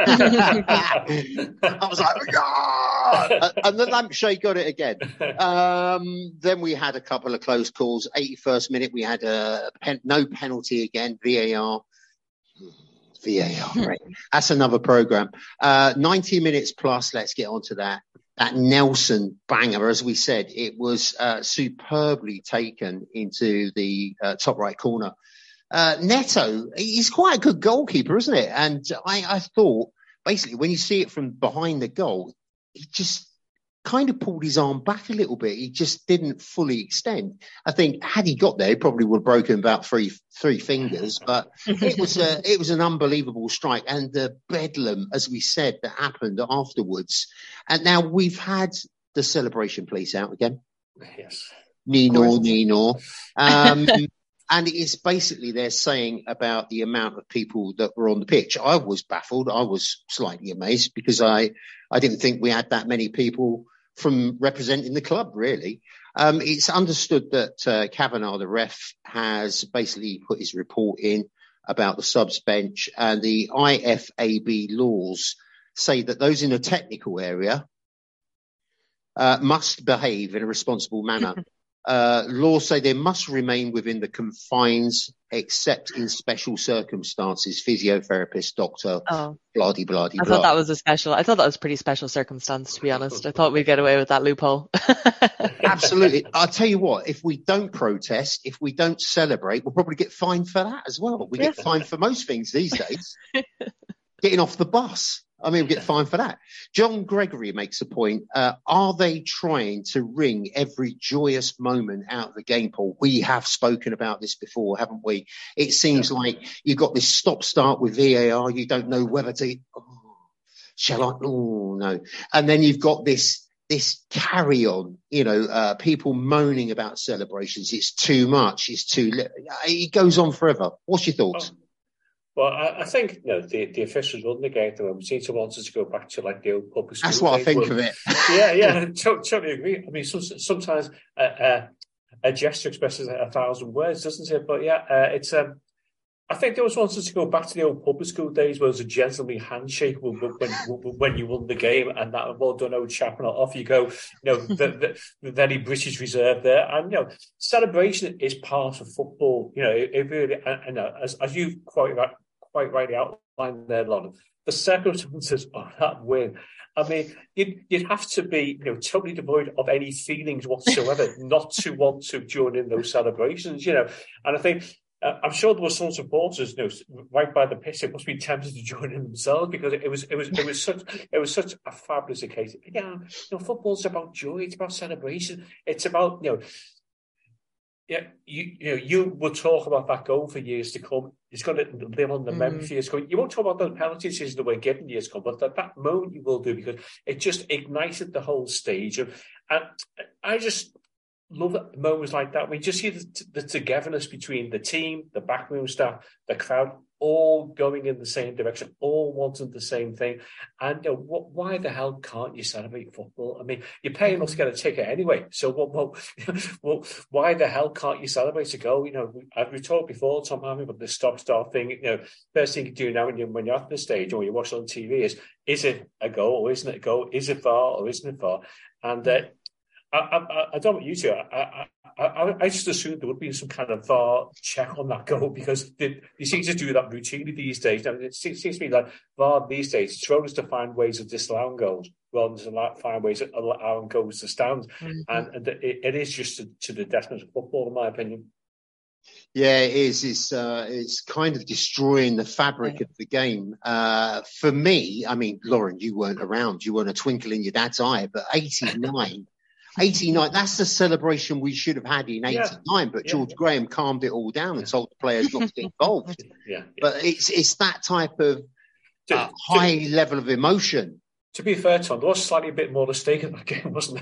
I was like, ah! And the lampshade got it again. Um, then we had a couple of close calls. eighty-first minute, we had a pen, no penalty again. V A R. V A R, right. That's another program. Uh, ninety minutes plus. Let's get on to that. That Nelson banger, as we said, it was uh, superbly taken into the uh, top right corner. Uh, Neto, he's quite a good goalkeeper, isn't it? And I, I thought, basically, when you see it from behind the goal, he just kind of pulled his arm back a little bit. He just didn't fully extend. I think had he got there, he probably would have broken about three three fingers. But it was a, it was an unbelievable strike, and the bedlam, as we said, that happened afterwards. And now we've had the celebration police out again. Yes, Nino, Nino. Um, and it's basically they're saying about the amount of people that were on the pitch. I was baffled. I was slightly amazed because I I didn't think we had that many people from representing the club, really. Um, it's understood that uh, Kavanagh, the ref, has basically put his report in about the subs bench, and the I F A B laws say that those in a technical area uh, must behave in a responsible manner. Uh, laws say they must remain within the confines, except in special circumstances. Physiotherapist, doctor, Oh, blah de blah de I blah. thought that was a special. I thought that was a pretty special circumstance, to be honest. I thought we'd get away with that loophole. Absolutely. I'll tell you what, if we don't protest, if we don't celebrate, we'll probably get fined for that as well. We get fined for most things these days. Getting off the bus. I mean, we get fined for that. John Gregory makes a point. Uh, are they trying to wring every joyous moment out of the game, Paul? We have spoken about this before, haven't we? It seems yeah. like you've got this stop-start with V A R. You don't know whether to, oh, shall I? Oh, no. And then you've got this this carry on, you know, uh, people moaning about celebrations. It's too much. It's too little. It goes on forever. What's your thoughts? Oh. Well, I, I think you know the, the officials run the game. We seem to want us to go back to like the old public school. That's what days. I think well, of it. yeah, yeah, totally agree. I mean, some, sometimes uh, uh, a gesture expresses a thousand words, doesn't it? But yeah, uh, it's. Um, I think they always want us to go back to the old public school days, where it was a gentlemanly handshake when when, when you won the game, and that well done, old chap, and off you go. You know, the, the very British reserve there, and you know, celebration is part of football. You know, it, it really, and, and uh, as as you quite right. quite rightly outlined there, Lauren, the circumstances of that win. I mean, you'd, you'd have to be, you know, totally devoid of any feelings whatsoever not to want to join in those celebrations, you know. And I think, uh, I'm sure there were some supporters, you know, right by the pitch, it must be tempted to join in themselves because it was, it was, it was such, it was such a fabulous occasion. Yeah, you know, football's about joy, it's about celebration, it's about, you know. Yeah, you you know you will talk about that goal for years to come. It's going to live on the mm. memory for years to come. You won't talk about the penalties as the way given years to come, but that, that moment you will do because it just ignited the whole stage. And, and I just love that moments like that. We just see the, the togetherness between the team, the backroom staff, the crowd, all going in the same direction, all wanting the same thing. And you know, what, why the hell can't you celebrate football? I mean, you're paying us to get a ticket anyway. So what, what, well, why the hell can't you celebrate to go? You know, as we talked before, Tom Hammy, about the stop-start thing. You know, first thing you do now when you're, when you're at the stage or you watch it on T V is, is it a goal or isn't it a goal? Is it V A R or isn't it V A R? And uh, I, I, I don't know about you two. I, I, I, I just assumed there would be some kind of V A R check on that goal because they, they seem to do that routinely these days. Now, it seems, seems to me like V A R these days is trying to find ways of disallowing goals rather than to find ways of allowing goals to stand. Mm-hmm. And, and it, it is just to, to the detriment of football, in my opinion. Yeah, it is. It's, uh, it's kind of destroying the fabric yeah. of the game. Uh, for me, I mean, Lauren, you weren't around. You weren't a twinkle in your dad's eye, but eighty-nine... eighty-nine, that's the celebration we should have had in eighty-nine, yeah. but yeah, George yeah. Graham calmed it all down and told the players not to get involved. Yeah, yeah. But it's it's that type of uh, to, high to, level of emotion. To be fair, Tom, there was slightly a bit more at stake in that game, wasn't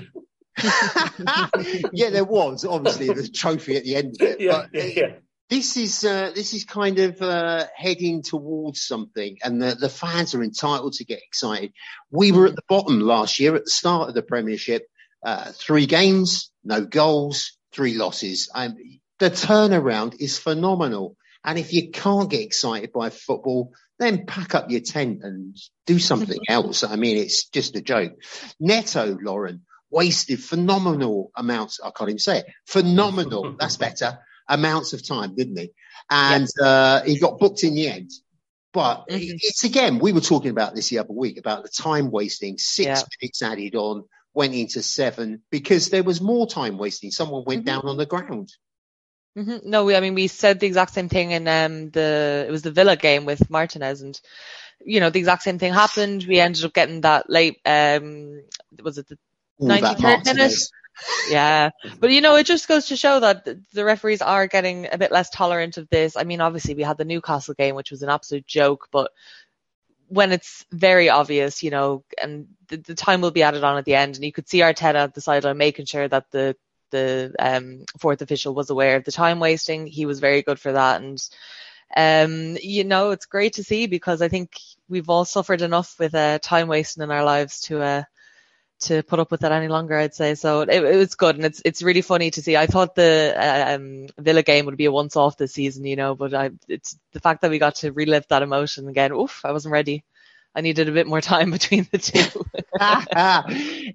there? Yeah, there was, obviously, the trophy at the end of it. Yeah, but yeah, yeah. This is uh, this is kind of uh, heading towards something, and the, the fans are entitled to get excited. We were at the bottom last year at the start of the Premiership. Uh, three games, no goals, three losses. Um, the turnaround is phenomenal. And if you can't get excited by football, then pack up your tent and do something else. I mean, it's just a joke. Neto, Lauren, wasted phenomenal amounts. I can't even say it. Phenomenal. That's better. Amounts of time, didn't he? And yes. uh, he got booked in the end. But mm-hmm. it's again, we were talking about this the other week about the time wasting, six yeah. minutes added on. Went into seven because there was more time wasting. Someone went mm-hmm. down on the ground. Mm-hmm. No, we, I mean, we said the exact same thing in um, the, it was the Villa game with Martinez, and, you know, the exact same thing happened. We ended up getting that late, um, was it the Ooh, ninety-third minute? Yeah. But, you know, it just goes to show that the referees are getting a bit less tolerant of this. I mean, obviously we had the Newcastle game, which was an absolute joke, but when it's very obvious, you know, and the, the time will be added on at the end, and you could see Arteta at the sideline making sure that the the um, fourth official was aware of the time wasting. He was very good for that, and um, you know, it's great to see because I think we've all suffered enough with uh, time wasting in our lives to uh, to put up with that any longer, I'd say. So it, it was good, and it's it's really funny to see. I thought the um, Villa game would be a once off this season, you know, but I, it's the fact that we got to relive that emotion again. Oof, I wasn't ready. I needed a bit more time between the two.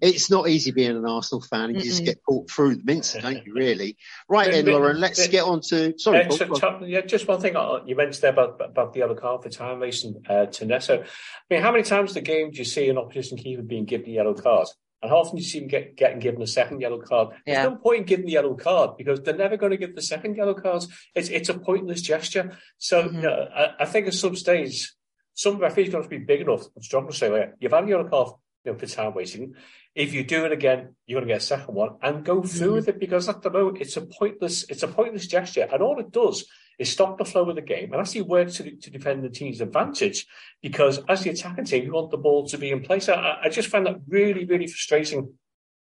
it's not easy being an Arsenal fan. You Mm-mm. just get pulled through the mince, don't you, really? Right But- then, but- Lauren, let's but- get on to... Sorry, Paul, Extra go on. top, yeah, just one thing uh, you mentioned there about about the yellow card for time wasting uh, to Neto. I mean, how many times in the game do you see an opposition keeper being given a yellow card? And how often do you see them get, getting given a second yellow card? There's Yeah. no point in giving the yellow card because they're never going to give the second yellow cards. It's it's a pointless gesture. So Mhm. you know, I, I think at some stage, some referees going to be big enough and strong to say, like, you've had a yellow card, you know, for time wasting. If you do it again, you're going to get a second one, and go through Mhm. with it because at the moment it's a pointless it's a pointless gesture, and all it does is stop the flow of the game and actually work to to defend the team's advantage. Because as the attacking team, you want the ball to be in place. I, I just find that really, really frustrating.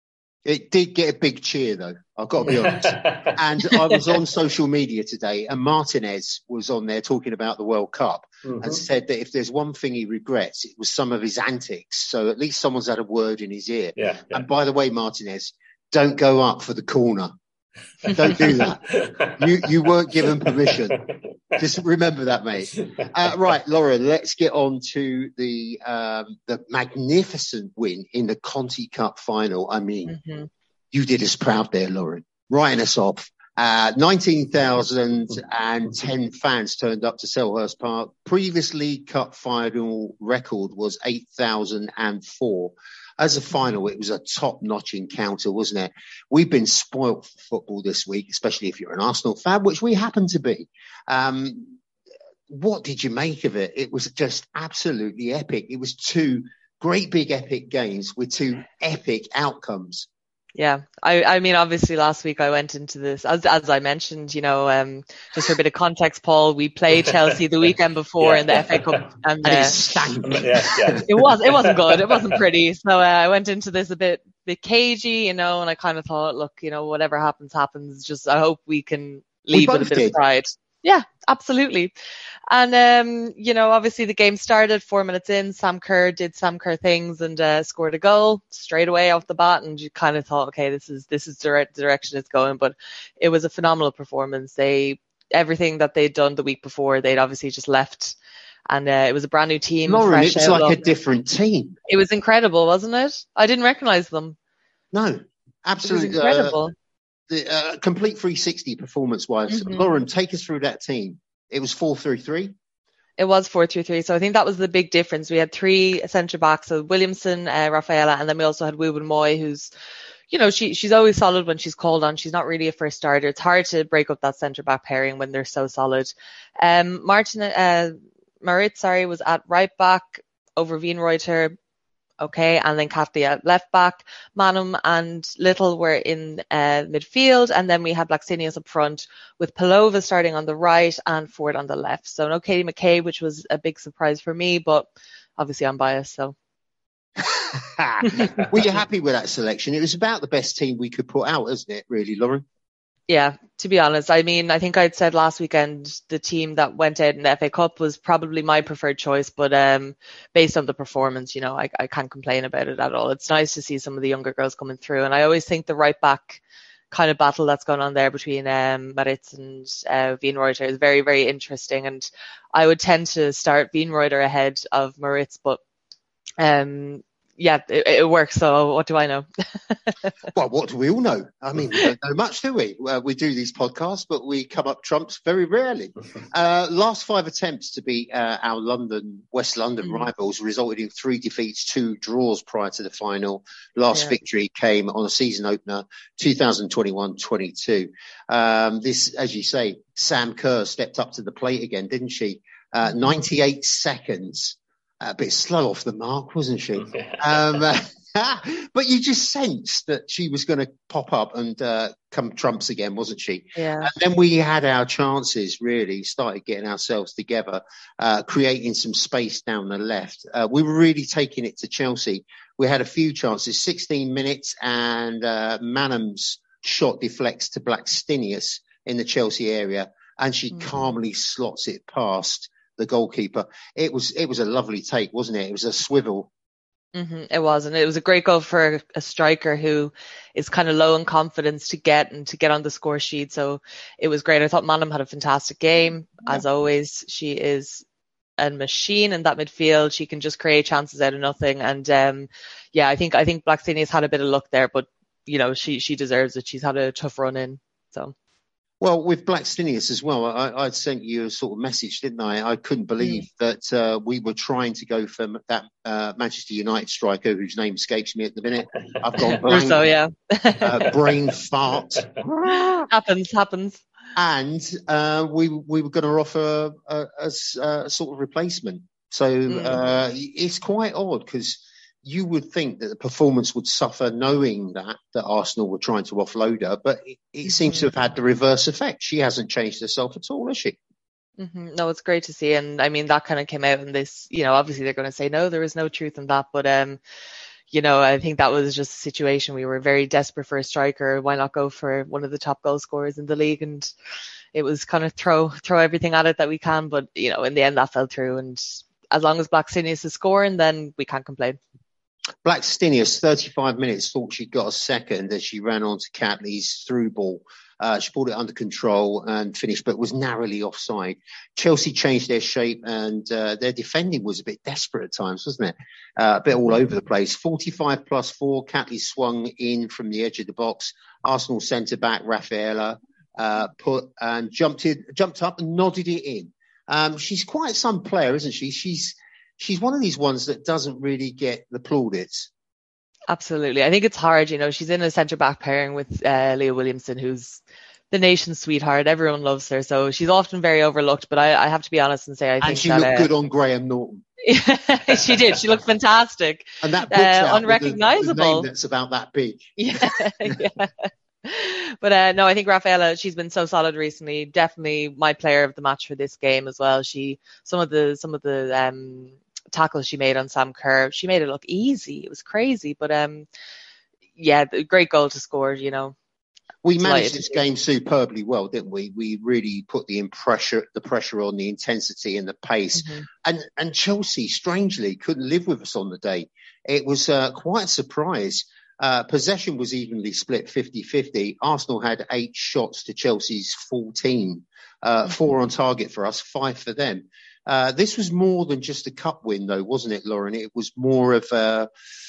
It did get a big cheer, though. I've got to be honest. And I was on social media today, and Martinez was on there talking about the World Cup Mhm. and said that if there's one thing he regrets, it was some of his antics. So at least someone's had a word in his ear. Yeah, yeah. And by the way, Martinez, don't go up for the corner. Don't do that. You you weren't given permission. Just remember that, mate. Uh, right, Lauren, let's get on to the um, the magnificent win in the Conti Cup final. I mean, Mhm. you did us proud there, Lauren. Writing us off. Uh, nineteen thousand ten fans turned up to Selhurst Park. Previously, Cup final record was eight thousand four. As a final, it was a top-notch encounter, wasn't it? We've been spoilt for football this week, especially if you're an Arsenal fan, which we happen to be. Um, what did you make of it? It was just absolutely epic. It was two great big epic games with two epic outcomes. Yeah, I, I mean, obviously last week I went into this, as as I mentioned, you know, um, just for a bit of context, Paul, we played Chelsea the weekend before Yeah. in the F A Cup, and And uh, it stank. yeah, yeah. it was it wasn't good, it wasn't pretty. So uh, I went into this a bit bit cagey, you know, and I kind of thought, look, you know, whatever happens, happens. Just I hope we can leave with a both bit did. of pride. Yeah, absolutely. And, um, you know, obviously the game started four minutes in. Sam Kerr did Sam Kerr things and uh, scored a goal straight away off the bat. And you kind of thought, okay, this is this is direct direction it's going. But it was a phenomenal performance. They everything that they'd done the week before, they'd obviously just left. And uh, it was a brand new team. Lauren, fresh it's like outlook. a different team. It was incredible, wasn't it? I didn't recognize them. No, It was absolutely. incredible. The uh, complete three sixty performance-wise. Mhm. Lauren, take us through that team. It was four three three. It was four three three, so I think that was the big difference. We had three centre backs, so Williamson, uh, Rafaela, and then we also had Wubin Moy, who's, you know, she she's always solid when she's called on. She's not really a first starter. It's hard to break up that centre back pairing when they're so solid. Um, Martin, uh, Marit, sorry, was at right back over Wienreuter. Okay, and then Catley at left back. Manum and Little were in uh, midfield, and then we had Blacksinius up front with Palova starting on the right and Ford on the left. So no Katie McKay, which was a big surprise for me, but obviously I'm biased, so. Were you happy with that selection? It was about the best team we could put out, isn't it, really, Lauren? Yeah, to be honest, I mean, I think I'd said last weekend the team that went out in the F A Cup was probably my preferred choice, but um, based on the performance, you know, I, I can't complain about it at all. It's nice to see some of the younger girls coming through, and I always think the right back kind of battle that's going on there between um, Maritz and uh, Wienreuter is very, very interesting, and I would tend to start Wienreuter ahead of Maritz, but um, yeah, it, it works, so what do I know? Well, what do we all know? I mean, we don't know much, do we? Uh, we do these podcasts, but we come up trumps very rarely. Uh, last five attempts to beat uh, our London, West London Mhm. rivals resulted in three defeats, two draws prior to the final. Last Yeah. victory came on a season opener, twenty twenty-one twenty-two. Um, this, as you say, Sam Kerr stepped up to the plate again, didn't she? Uh, ninety-eight seconds. A bit slow off the mark, wasn't she? Um, but you just sensed that she was going to pop up and uh, come trumps again, wasn't she? Yeah. And then we had our chances, really, started getting ourselves together, uh, creating some space down the left. Uh, we were really taking it to Chelsea. We had a few chances, sixteen minutes, and uh, Manham's shot deflects to Blackstenius in the Chelsea area, and she Mhm. calmly slots it past the goalkeeper. It was it was a lovely take, wasn't it? It was a swivel. hmm It was, and it was a great goal for a striker who is kind of low in confidence to get and to get on the score sheet. So it was great. I thought Manham had a fantastic game, as always. She is a machine in that midfield. She can just create chances out of nothing. And um, yeah, I think I think Blackstenius had a bit of luck there, but you know, she she deserves it. She's had a tough run in. So. Well, with Blackstenius as well, I, I'd sent you a sort of message, didn't I? I couldn't believe mm. that uh, we were trying to go for that uh, Manchester United striker whose name escapes me at the minute. I've gone blank. So, yeah. uh, brain fart. happens, happens. And uh, we we were going to offer a, a, a sort of replacement. So mm. uh, it's quite odd because you would think that the performance would suffer knowing that, that Arsenal were trying to offload her, but it, it mm-hmm. seems to have had the reverse effect. She hasn't changed herself at all, has she? Mm-hmm. No, it's great to see. And I mean, that kind of came out in this, you know, obviously they're going to say, no, there is no truth in that. But, um, you know, I think that was just a situation. We were very desperate for a striker. Why not go for one of the top goal scorers in the league? And it was kind of throw, throw everything at it that we can. But, you know, in the end that fell through. And as long as Blackstenius is scoring, then we can't complain. Blackstenius, thirty-five minutes, thought she got a second as she ran onto Catley's through ball. Uh, she brought it under control and finished, but was narrowly offside. Chelsea changed their shape and uh, their defending was a bit desperate at times, wasn't it? Uh, a bit all over the place. forty-five plus four, Catley swung in from the edge of the box. Arsenal centre-back, Rafaela, uh, put and jumped in, jumped up and nodded it in. Um, she's quite some player, isn't she? She's She's one of these ones that doesn't really get the plaudits. Absolutely. I think it's hard, you know, she's in a centre-back pairing with uh, Leah Williamson, who's the nation's sweetheart. Everyone loves her. So she's often very overlooked, but I, I have to be honest and say I think And she that, looked uh, good on Graham Norton. She did. She looked fantastic. And that uh, unrecognisable. The, the name that's about that big. Yeah, yeah. But uh, no, I think Rafaela, she's been so solid recently. Definitely my player of the match for this game as well. She, some of the, some of the, um, tackles she made on Sam Kerr, she made it look easy. It was crazy, but um, yeah, great goal to score. You know, we managed this game superbly well, didn't we? We really put the pressure, the pressure on, the intensity and the pace, mm-hmm. and and Chelsea strangely couldn't live with us on the day. It was uh, quite a surprise. Uh, possession was evenly split fifty-fifty. Arsenal had eight shots to Chelsea's fourteen, uh, four on target for us, five for them. Uh, this was more than just a cup win, though, wasn't it, Lauren? It was more of a,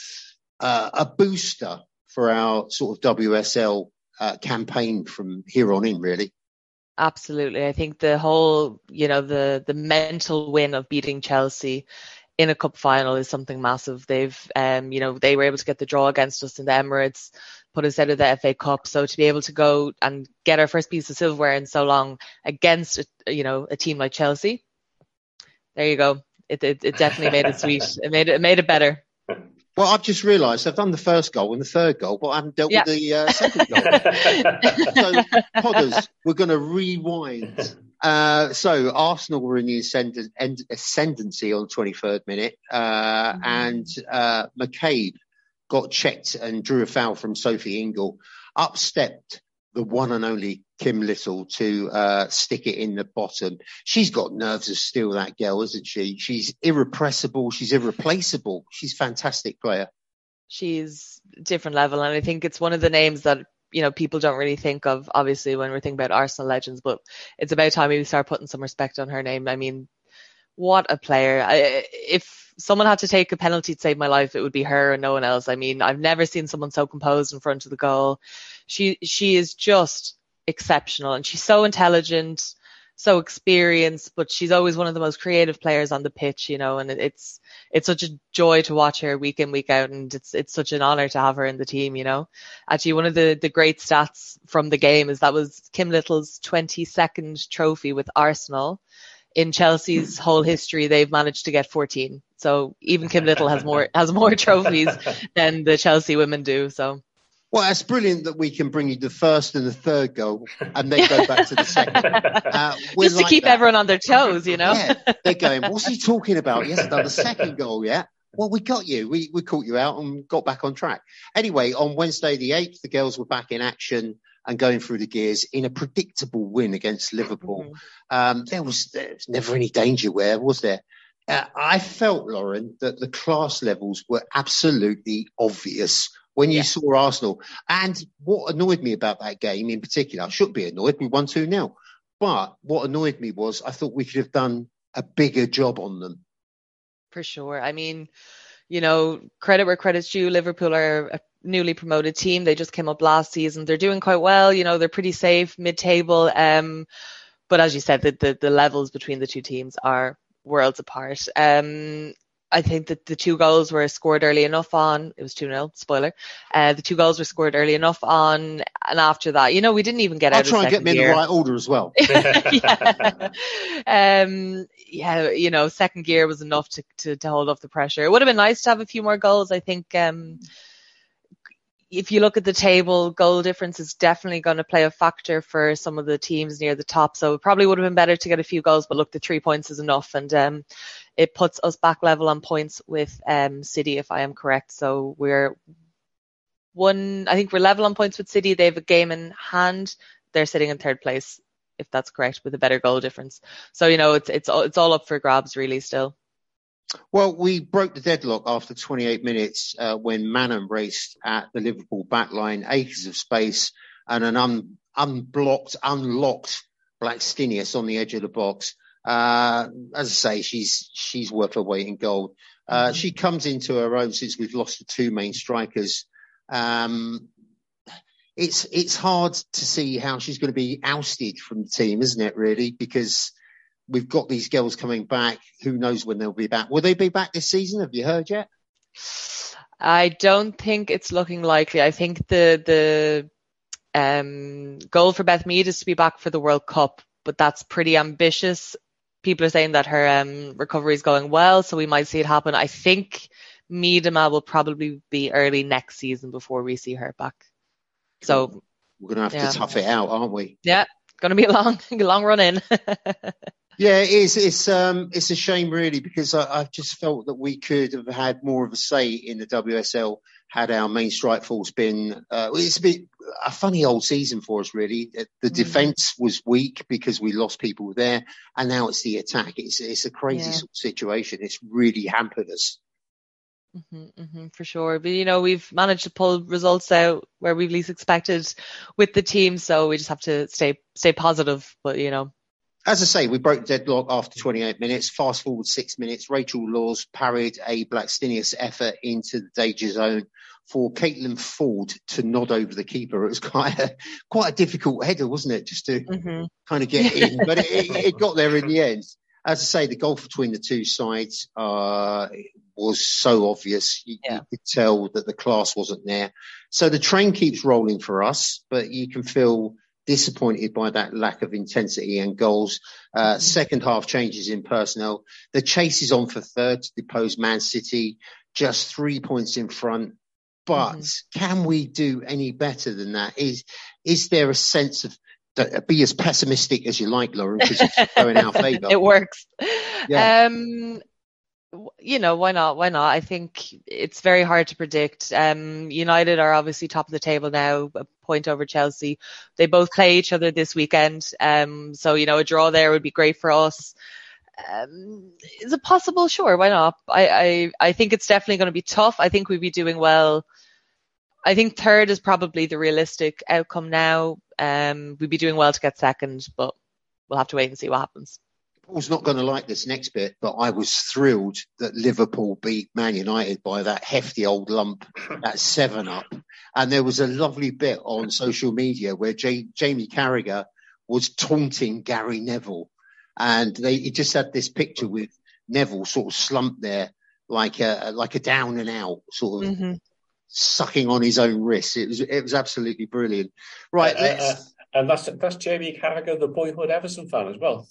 uh, a booster for our sort of W S L uh, campaign from here on in, really. Absolutely. I think the whole, you know, the, the mental win of beating Chelsea in a cup final is something massive. They've, um, you know, they were able to get the draw against us in the Emirates, put us out of the F A Cup. So to be able to go and get our first piece of silverware in so long against, you know, a team like Chelsea. There you go. It, it it definitely made it sweet. It made it, it made it better. Well, I've just realised I've done the first goal and the third goal, but I haven't dealt yeah. with the uh, second goal. So, Podders, we're going to rewind. Uh, so, Arsenal were in the ascend- ascendancy on the twenty-third minute, uh, mm-hmm. and uh, McCabe got checked and drew a foul from Sophie Ingle. Up stepped the one and only Kim Little to uh, stick it in the bottom. She's got nerves of steel, that girl, isn't she? She's irrepressible. She's irreplaceable. She's a fantastic player. She's different level. And I think it's one of the names that, you know, people don't really think of, obviously, when we're thinking about Arsenal legends, but it's about time we start putting some respect on her name. I mean, what a player. I, if someone had to take a penalty to save my life, it would be her and no one else. I mean, I've never seen someone so composed in front of the goal. She, she is just exceptional, and she's so intelligent, so experienced, but she's always one of the most creative players on the pitch, you know, and it's it's such a joy to watch her week in, week out, and it's it's such an honour to have her in the team, you know. Actually, one of the, the great stats from the game is that was Kim Little's twenty-second trophy with Arsenal. In Chelsea's whole history, they've managed to get fourteen. So even Kim Little has more has more trophies than the Chelsea women do, so... Well, it's brilliant that we can bring you the first and the third goal and then go back to the second. Uh, Just to like keep that. everyone on their toes, you know? Yeah, they're going, what's he talking about? He hasn't done the second goal yet. Well, we got you. We we caught you out and got back on track. Anyway, on Wednesday the eighth, the girls were back in action and going through the gears in a predictable win against Liverpool. Mm-hmm. Um, there was, there was never any danger where, was there? Uh, I felt, Lauren, that the class levels were absolutely obvious when you yeah. saw Arsenal. And what annoyed me about that game in particular, I shouldn't be annoyed, we won two nil. But what annoyed me was I thought we could have done a bigger job on them. For sure. I mean, you know, credit where credit's due. Liverpool are a newly promoted team. They just came up last season. They're doing quite well. You know, they're pretty safe mid-table. Um, but as you said, the, the, the levels between the two teams are worlds apart. Um, I think that the two goals were scored early enough on. It was two nil, spoiler. Uh, the two goals were scored early enough on. And after that, you know, we didn't even get I'll out of try and get second me in gear. the right order as well. yeah. Um, yeah, you know, second gear was enough to, to, to hold off the pressure. It would have been nice to have a few more goals. I think um, if you look at the table, goal difference is definitely going to play a factor for some of the teams near the top. So it probably would have been better to get a few goals, but look, the three points is enough. And um, it puts us back level on points with um, City, if I am correct. So we're one, I think we're level on points with City. They have a game in hand. They're sitting in third place, if that's correct, with a better goal difference. So, you know, it's it's all, it's all up for grabs really still. Well, we broke the deadlock after twenty-eight minutes uh, when Manon raced at the Liverpool backline, acres of space, and an un- unblocked, unlocked Blackstenius on the edge of the box. Uh, as I say, she's she's worth her weight in gold. Uh, mm-hmm. She comes into her own since we've lost the two main strikers. Um, it's it's hard to see how she's going to be ousted from the team, isn't it, really? Because we've got these girls coming back. Who knows when they'll be back? Will they be back this season? Have you heard yet? I don't think it's looking likely. I think the the um, goal for Beth Mead is to be back for the World Cup, but that's pretty ambitious. People are saying that her um, recovery is going well, so we might see it happen. I think Miedema will probably be early next season before we see her back. So we're going to have yeah. to tough it out, aren't we? Yeah, going to be a long, a long run in. Yeah, it is. It's um, it's a shame really, because I, I just felt that we could have had more of a say in the W S L had our main strike force been. Uh, it's a bit a funny old season for us, really. The mm-hmm. defence was weak because we lost people there, and now it's the attack. It's it's a crazy yeah. sort of situation. It's really hampered us. Mm-hmm, mm-hmm, for sure. But, you know, we've managed to pull results out where we've least expected with the team. So we just have to stay stay positive. But, you know. As I say, we broke deadlock after twenty-eight minutes. Fast forward six minutes. Rachel Laws parried a Blackstenius effort into the danger zone for Caitlin Ford to nod over the keeper. It was quite a, quite a difficult header, wasn't it? Just to mm-hmm. kind of get in. But it, it, it got there in the end. As I say, the gulf between the two sides uh, was so obvious. You, yeah. you could tell that the class wasn't there. So the train keeps rolling for us, but you can feel disappointed by that lack of intensity and goals. Uh, mm-hmm. Second half changes in personnel. The chase is on for third to depose Man City, just three points in front. But mm-hmm. can we do any better than that? Is is there a sense of that, be as pessimistic as you like, Lauren, because it's going our favour. It works. Yeah. Um, you know, why not? Why not? I think it's very hard to predict. Um, United are obviously top of the table now, a point over Chelsea. They both play each other this weekend. Um, so, you know, a draw there would be great for us. Um, is it possible? Sure, why not? I, I, I think it's definitely going to be tough. I think we'd be doing well. I think third is probably the realistic outcome now. Um, we'd be doing well to get second, but we'll have to wait and see what happens. Paul's not going to like this next bit, but I was thrilled that Liverpool beat Man United by that hefty old lump, that seven up. And there was a lovely bit on social media where J- Jamie Carragher was taunting Gary Neville. And they he just had this picture with Neville sort of slumped there like a, like a down and out sort of mm-hmm. sucking on his own wrist. It was, it was absolutely brilliant. Right. Uh, uh, uh, and that's, that's Jamie Carragher, the boyhood Everton fan as well.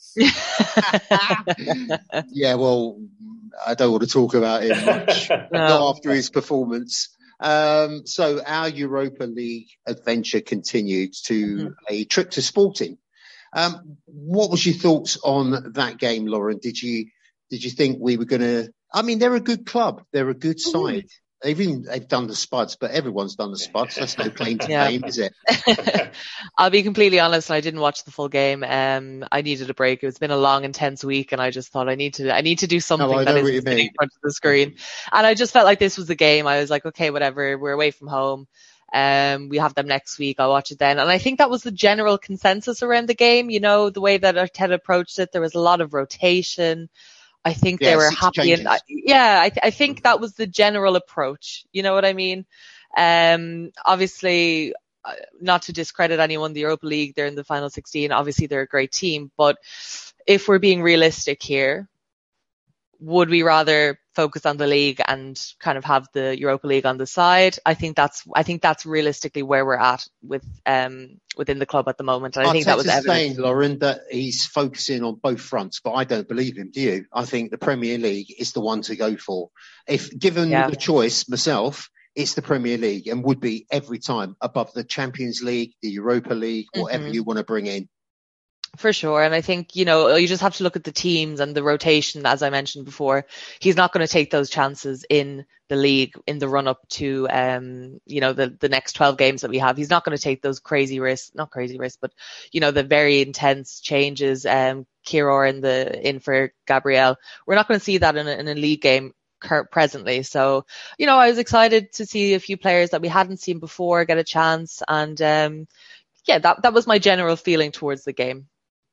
Yeah, well, I don't want to talk about him much. No. Not after his performance. Um, so our Europa League adventure continued to mm-hmm. a trip to Sporting. Um, what was your thoughts on that game, Lauren? Did you did you think we were going to? I mean, they're a good club. They're a good side. Mm-hmm. They've even they've done the Spuds, but everyone's done the Spuds. That's no claim to yeah. fame, is it? I'll be completely honest. I didn't watch the full game. Um, I needed a break. It's been a long, intense week, and I just thought I need to. I need to do something no, that isn't sitting in front of the screen. And I just felt like this was the game. I was like, okay, whatever. We're away from home. Um, we have them next week. I'll watch it then. And I think that was the general consensus around the game. You know, the way that Arteta approached it, there was a lot of rotation. I think Yeah, they were six happy. And yeah, I, th- I think that was the general approach. You know what I mean? Um, obviously, uh, not to discredit anyone, the Europa League, they're in the final sixteen. Obviously, they're a great team. But if we're being realistic here, would we rather focus on the league and kind of have the Europa League on the side? I think that's I think that's realistically where we're at with um within the club at the moment. And I think that was evident. saying, Lauren, that he's focusing on both fronts, but I don't believe him. Do you? I think the Premier League is the one to go for. If given Yeah. the choice myself, it's the Premier League and would be every time above the Champions League, the Europa League, whatever Mhm. you want to bring in. For sure. And I think, you know, you just have to look at the teams and the rotation, as I mentioned before. He's not going to take those chances in the league in the run up to, um, you know, the, the next twelve games that we have. He's not going to take those crazy risks, not crazy risks, but, you know, the very intense changes, um, Kiror in the, in for Gabriel. We're not going to see that in a, in a league game presently. So, you know, I was excited to see a few players that we hadn't seen before get a chance. And, um, yeah, that, that was my general feeling towards the game.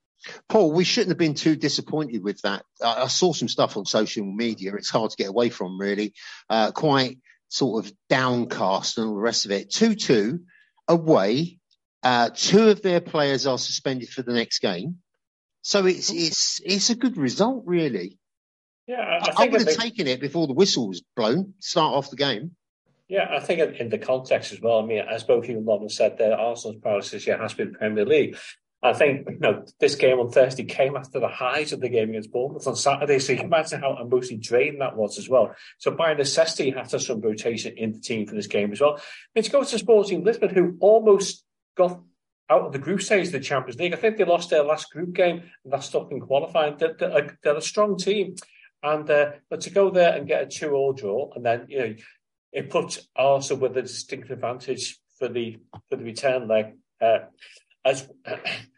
Paul, we shouldn't have been too disappointed with that. I, I saw some stuff on social media. It's hard to get away from, really. Uh, quite sort of downcast and all the rest of it. two two away. Uh, two of their players are suspended for the next game. So it's it's it's a good result, really. Yeah, I, I, I, I think would have think, taken it before the whistle was blown, start off the game. Yeah, I think in, in the context as well. I mean, as both you and Lauren said, there Arsenal's priority this year has been Premier League. I think, you know, this game on Thursday came after the highs of the game against Bournemouth on Saturday, so you can imagine how emotionally draining that was as well. So by necessity, you have to have some rotation in the team for this game as well. And to go to Sporting Lisbon, who almost got out of the group stage of the Champions League. I think they lost their last group game, and that's stopped in qualifying. They're, they're, a, they're a strong team. And uh, but to go there and get a two-all draw, and then, you know, it puts Arsenal with a distinct advantage for the for the return leg. Uh, as uh,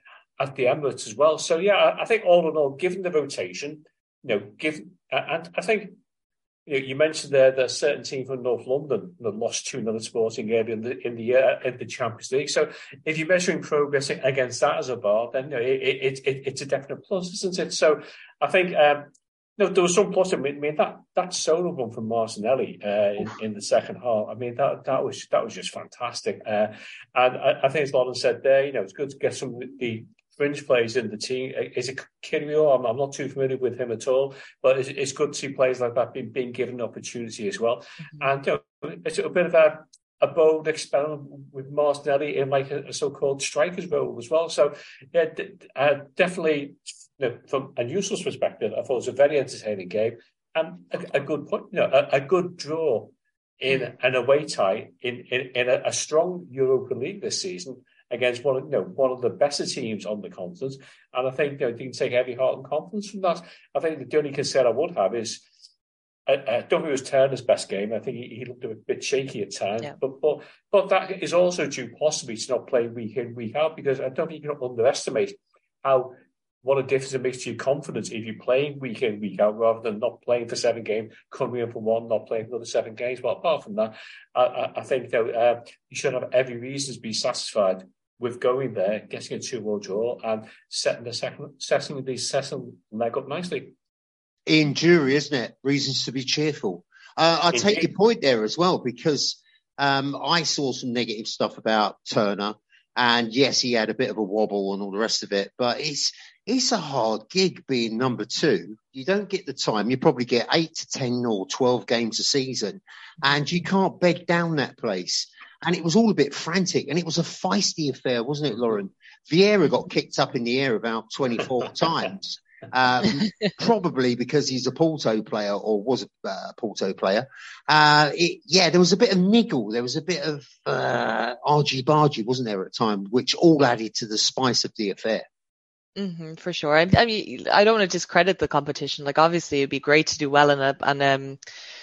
at the Emirates as well. So, yeah, I, I think all in all, given the rotation, you know, give, uh, and I think, you know, you mentioned there that a certain team from North London that lost two nil Sporting area in the in the uh, in the Champions League. So, if you're measuring progress against that as a bar, then, you know, it, it, it, it's a definite plus, isn't it? So, I think, um, you know, there was some plus. I mean, that that solo one from Martinelli uh, in, in the second half. I mean, that that was that was just fantastic. Uh, and I, I think, as Lauren said there, you know, it's good to get some of the fringe players in the team. Is it Kiwior? I'm, I'm not too familiar with him at all, but it's, it's good to see players like that being, being given an opportunity as well. Mm-hmm. And, you know, it's a bit of a, a bold experiment with Martinelli in like a, a so-called striker's role as well. So, yeah, d- uh, definitely, you know, from a Newcastle's perspective, I thought it was a very entertaining game and a, a good point, you know, a, a good draw in an away tie in, in, in a, a strong Europa League this season against one of, you know, one of the better teams on the continent. And I think, you know, you can take every heart and confidence from that. I think the only concern I would have is, I, I don't think it was Turner's best game. I think he, he looked a bit shaky at times. Yeah. But, but but that is also due possibly to not playing week in, week out, because I don't think you can underestimate how, what a difference it makes to your confidence if you're playing week in, week out, rather than not playing for seven games, coming in for one, not playing for another seven games. But apart from that, I, I, I think that uh, you should have every reason to be satisfied with going there, getting a two-all draw, and setting the second, setting the second leg up nicely. In jury, isn't it? Reasons to be cheerful. Uh, I take your point there as well, because um, I saw some negative stuff about Turner, and yes, he had a bit of a wobble and all the rest of it, but it's it's a hard gig being number two. You don't get the time. You probably get eight to ten or twelve games a season, and you can't bed down that place. And it was all a bit frantic, and it was a feisty affair, wasn't it, Lauren? Vieira got kicked up in the air about twenty-four times, um, probably because he's a Porto player or was a uh, Porto player. Uh, it, yeah, there was a bit of niggle. There was a bit of uh, argy-bargy, wasn't there, at the time, which all added to the spice of the affair. Mm-hmm, for sure. I, I mean, I don't want to discredit the competition. Like, obviously, it'd be great to do well in it, and um,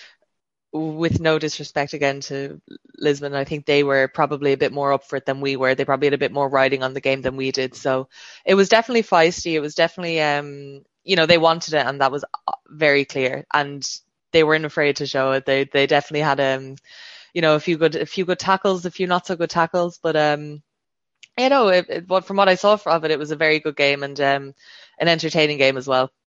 with no disrespect again to Lisbon, I think they were probably a bit more up for it than we were. They probably had a bit more riding on the game than we did. So it was definitely feisty. It was definitely, um, you know, they wanted it, and that was very clear. And they weren't afraid to show it. They they definitely had, um, you know, a few good, a few good tackles, a few not so good tackles, but um, you know, it, it, what from what I saw of it, it was a very good game and um, an entertaining game as well.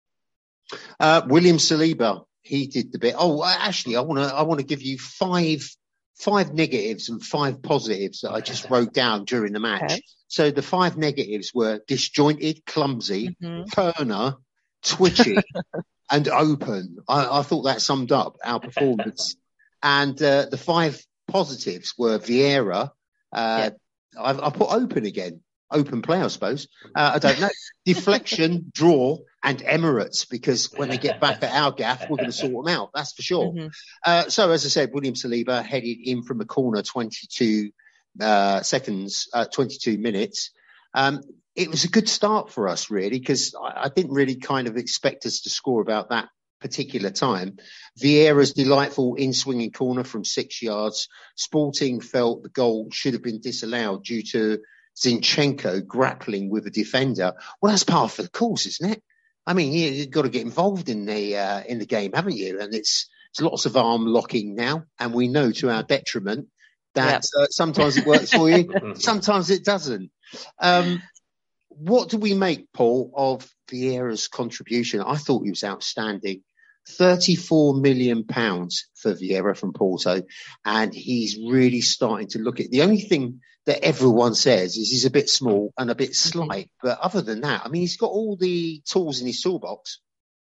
Uh, William Saliba, he did the bit. Oh, actually, I want to, I want to give you five, five negatives and five positives that I just wrote down during the match. Okay. So the five negatives were disjointed, clumsy, Mm-hmm. Turner, twitchy, and open. I, I thought that summed up our performance. And uh, the five positives were Vieira. Uh, Yeah. I've, I put open again. Open play, I suppose. Uh, I don't know. Deflection, draw, and Emirates, because when they get back at our gaff, we're going to sort them out. That's for sure. Mm-hmm. Uh, so, as I said, William Saliba headed in from the corner, twenty-two uh, seconds, uh, twenty-two minutes. Um, it was a good start for us, really, because I, I didn't really kind of expect us to score about that particular time. Vieira's delightful in-swinging corner from six yards. Sporting felt the goal should have been disallowed due to Zinchenko grappling with a defender. Well, that's part of the course, isn't it? I mean, you, you've got to get involved in the uh, in the game, haven't you? And it's it's lots of arm locking now, and we know to our detriment that Yeah. uh, sometimes it works for you, sometimes it doesn't. Um, what do we make, Paul, of Vieira's contribution? I thought he was outstanding. thirty-four million pounds for Vieira from Porto, and he's really starting to look at the only thing that everyone says is he's a bit small and a bit slight, but other than that, I mean, he's got all the tools in his toolbox.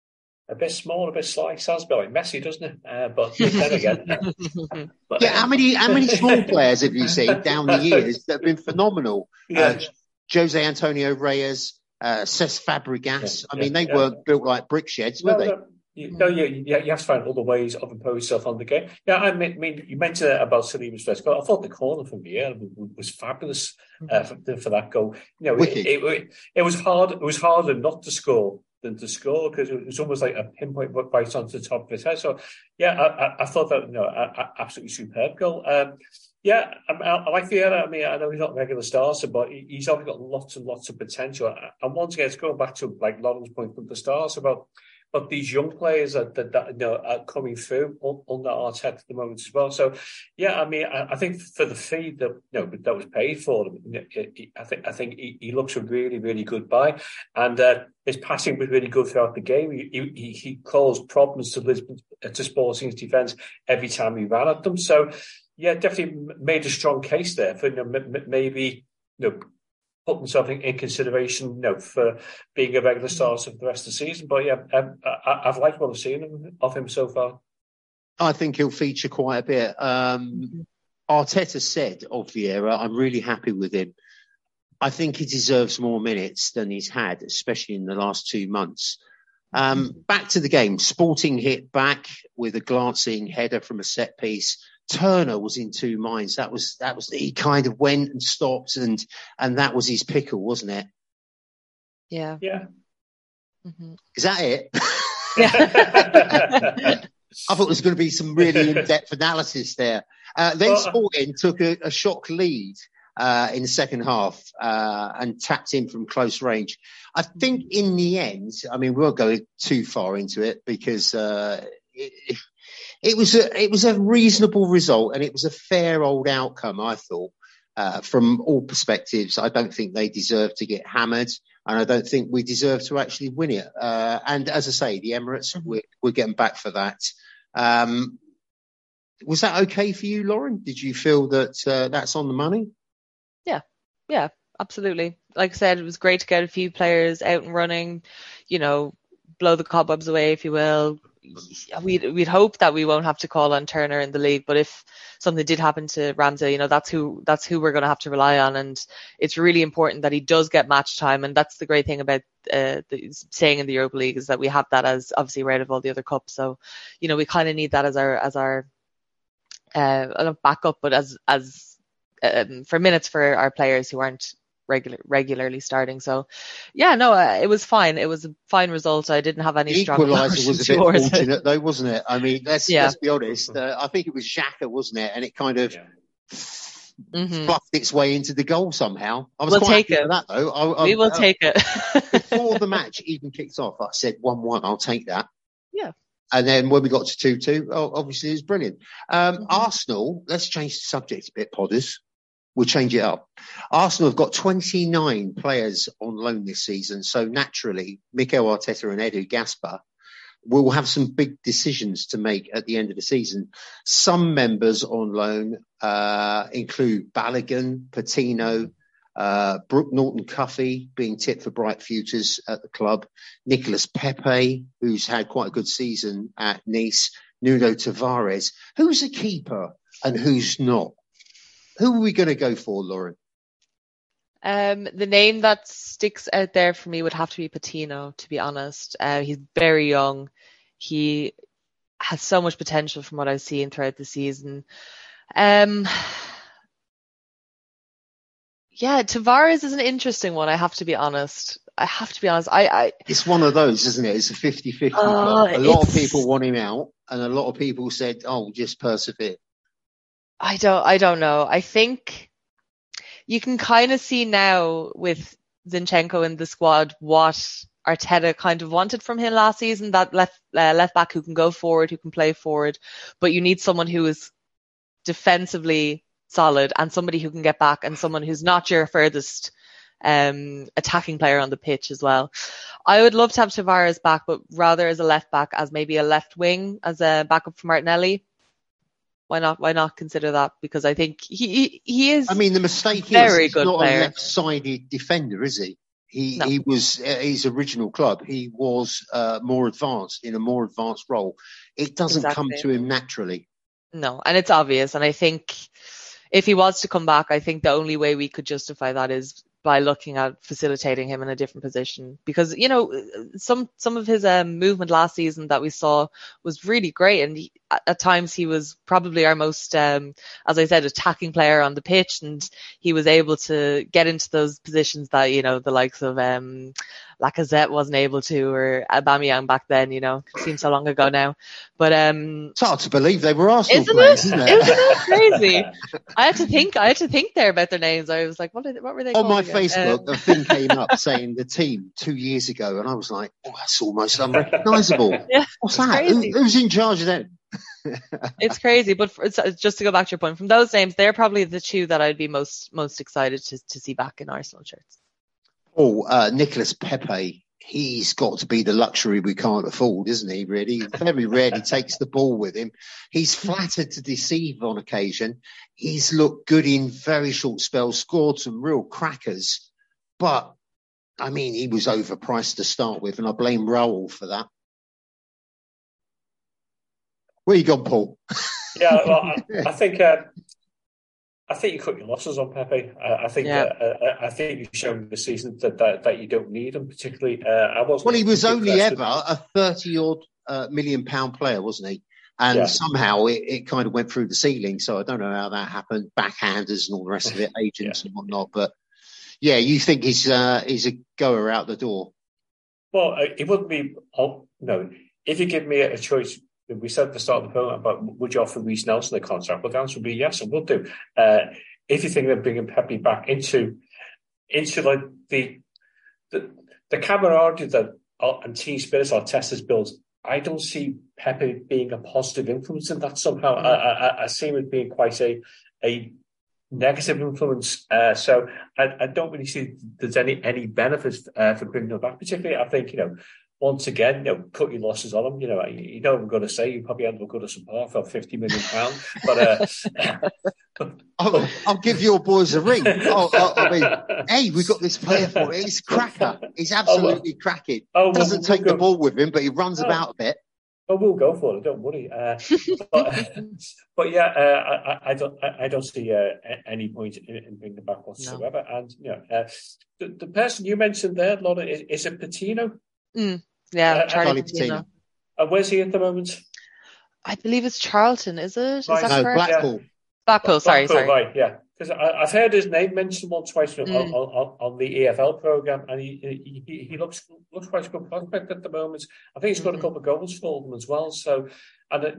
A bit small, a bit slight. Sounds a bit like Messi, doesn't it? Uh, but then again, uh, but, Yeah, how many how many small players have you seen down the years that have been phenomenal? Yeah. Uh, Jose Antonio Reyes, uh, Cesc Fabregas. Yeah, I mean, yeah, they yeah. weren't built like brick sheds, were No, they? no, you, no, you, you you have to find other ways of imposing yourself on the game. Yeah, I mean, I mean you mentioned about Saliba's first goal. I thought the corner from Vieira was, was fabulous uh, for, for that goal. You know, it, Wicked. it, it, it was hard. It was harder not to score than to score because it was almost like a pinpoint right onto the top of his head. So, yeah, I, I, I thought that you know, a, a absolutely superb goal. Um, Yeah, I, I like Vieira. I mean, I know he's not a regular starter, but he's obviously got lots and lots of potential. And once again, it's going back to like Lauren's point from the start about but these young players that, that, that you know are coming through under Arteta at the moment as well. So, yeah, I mean, I, I think for the fee that you know that was paid for him, I think I think he, he looks a really really good buy, and uh, his passing was really good throughout the game. He he, he caused problems to Lisbon to Sporting's defence every time he ran at them. So. Yeah, definitely made a strong case there for you know, m- maybe you know putting something in consideration you know, for being a regular starter for the rest of the season. But yeah, um, I, I've liked what I've seen of him so far. I think he'll feature quite a bit. Um, Arteta said of Vieira, I'm really happy with him. I think he deserves more minutes than he's had, especially in the last two months. Um, back to the game. Sporting hit back with a glancing header from a set piece. Turner was in two minds. That was that was he kind of went and stopped, and and that was his pickle, wasn't it? Yeah. Yeah. Mm-hmm. Is that it? Yeah. I thought there was going to be some really in-depth analysis there. Uh, then Well, Sporting took a, a shock lead uh, in the second half uh, and tapped in from close range. I think in the end, I mean, we won't go too far into it because uh, it, it was a it was a reasonable result and it was a fair old outcome, I thought, uh, from all perspectives. I don't think they deserve to get hammered. And I don't think we deserve to actually win it. Uh, and as I say, the Emirates, mm-hmm. we're, we're getting back for that. Um, was that okay for you, Lauren? Did you feel that uh, that's on the money? Yeah, yeah, absolutely. Like I said, it was great to get a few players out and running, you know, blow the cobwebs away, if you will. We'd, we'd hope that we won't have to call on Turner in the league, but if something did happen to Ramsey, you know, that's who that's who we're going to have to rely on, and it's really important that he does get match time, and that's the great thing about uh, the, staying in the Europa League is that we have that as obviously we're out of all the other cups, so you know we kind of need that as our as our uh, backup, but as as um, for minutes for our players who aren't regular regularly starting. So yeah, no, uh, it was fine. It was a fine result. I didn't have any the strong equaliser was a bit fortunate it. though, wasn't it? I mean, let's yeah. let's be honest. Uh, I think it was Xhaka, wasn't it? And it kind of yeah. mm-hmm. fluffed its way into the goal somehow. I was we'll quite take happy it. with that though. I, I, we will uh, take it. Before the match even kicked off, I said one one. I'll take that. Yeah. And then when we got to two two, oh, obviously it was brilliant. Um, mm-hmm. Arsenal, let's change the subject a bit, Podders. We'll change it up. Arsenal have got twenty-nine players on loan this season. So naturally, Mikel Arteta and Edu Gaspar will have some big decisions to make at the end of the season. Some members on loan uh, include Balogun, Patino, uh, Brooke Norton-Cuffy being tipped for bright futures at the club, Nicolas Pepe, who's had quite a good season at Nice, Nuno Tavares. Who's a keeper and who's not? Who are we going to go for, Lauren? Um, the name that sticks out there for me would have to be Patino, to be honest. Uh, he's very young. He has so much potential from what I've seen throughout the season. Um, yeah, Tavares is an interesting one, I have to be honest. I have to be honest. I, I It's one of those, isn't it? It's a fifty-fifty. Uh, a lot of people want him out, and a lot of people said, oh, just persevere. I don't, I don't know. I think you can kind of see now with Zinchenko in the squad what Arteta kind of wanted from him last season, that left uh, left back who can go forward, who can play forward, but you need someone who is defensively solid and somebody who can get back and someone who's not your furthest um, attacking player on the pitch as well. I would love to have Tavares back, but rather as a left back, as maybe a left wing, as a backup for Martinelli. Why not? Why not consider that? Because I think he he, he is. I mean, the mistake very is he's good not player. a left-sided defender, is he? He No. he was uh, his original club. He was uh, more advanced in a more advanced role. It doesn't Exactly. come to him naturally. No, and it's obvious. And I think if he was to come back, I think the only way we could justify that is by looking at facilitating him in a different position. Because, you know, some some of his um, movement last season that we saw was really great. And he, at, at times he was probably our most, um, as I said, attacking player on the pitch. And he was able to get into those positions that, you know, the likes of um, Lacazette wasn't able to, or Aubameyang back then, you know, it seems so long ago now. But um, It's hard to believe they were Arsenal isn't players, it? isn't it? Isn't it crazy? I had to think. I had to think there about their names. I was like, what? Are they, what were they? On called my again? Facebook, Um, the thing came up saying the team two years ago, and I was like, "Oh, that's almost unrecognisable." Yeah, What's it's that? Who, crazy. who's in charge of them? It's crazy, but for, it's, just to go back to your point, from those names, they're probably the two that I'd be most most excited to to see back in Arsenal shirts. Oh, uh, Nicolas Pepe. He's got to be the luxury we can't afford, isn't he, really? Very rarely takes the ball with him. He's flattered to deceive on occasion. He's looked good in very short spells, scored some real crackers. But, I mean, he was overpriced to start with, and I blame Raul for that. Where you gone, Paul? Yeah, well, I, I think uh, I think you cut your losses on Pepe. I, I think Yeah. uh, I, I think you've shown this season that, that that you don't need him particularly. Uh, I wasn't. Well, he was only impressed ever with- a thirty-odd uh, million pound player, wasn't he? And Yeah. somehow it, it kind of went through the ceiling. So I don't know how that happened. Backhanders and all the rest of it, agents and whatnot. But yeah, you think he's uh, he's a goer out the door? Well, uh, it wouldn't be. Oh, no, if you give me a choice. We said at the start of the program about would you offer Reece Nelson a contract? Well, the answer would be yes, I would do. Uh, if you think of bringing Pepe back into into like the the, the camaraderie that uh, and team spirit Arteta's built, I don't see Pepe being a positive influence in that somehow. Mm. I, I, I see him as being quite a a negative influence. Uh, so I, I don't really see there's any any benefits uh, for bringing him back. Particularly, I think you know. Once again, you know, cut your losses on them. You know, you, you know what I'm going to say. You probably end up good at some par for fifty million pounds. But uh, I'll, I'll give your boys a ring. Oh, oh, I mean, hey, we got this player for it. He's cracker. He's absolutely cracking. Oh, well, Doesn't we'll take go- the ball with him, but he runs Oh. about a bit. oh, we'll go for it. Don't worry. Uh, but, but yeah, uh, I, I don't. I, I don't see uh, any point in, in bringing them back whatsoever. No. And you know, uh, the, the person you mentioned there, Laura, is, is it Patino? Mm, yeah, Uh, Charlie Charlie Patino. Patino. And where's he at the moment? I believe it's Charlton, is it? Is Right. that No, correct? Blackpool. Blackpool, sorry, Blackpool, sorry. Right, yeah. Because I've heard his name mentioned once, twice on, Mm. on, on, on the E F L program, and he he, he looks looks quite a good prospect at the moment. I think he's got Mhm. a couple of goals for them as well. So, and uh,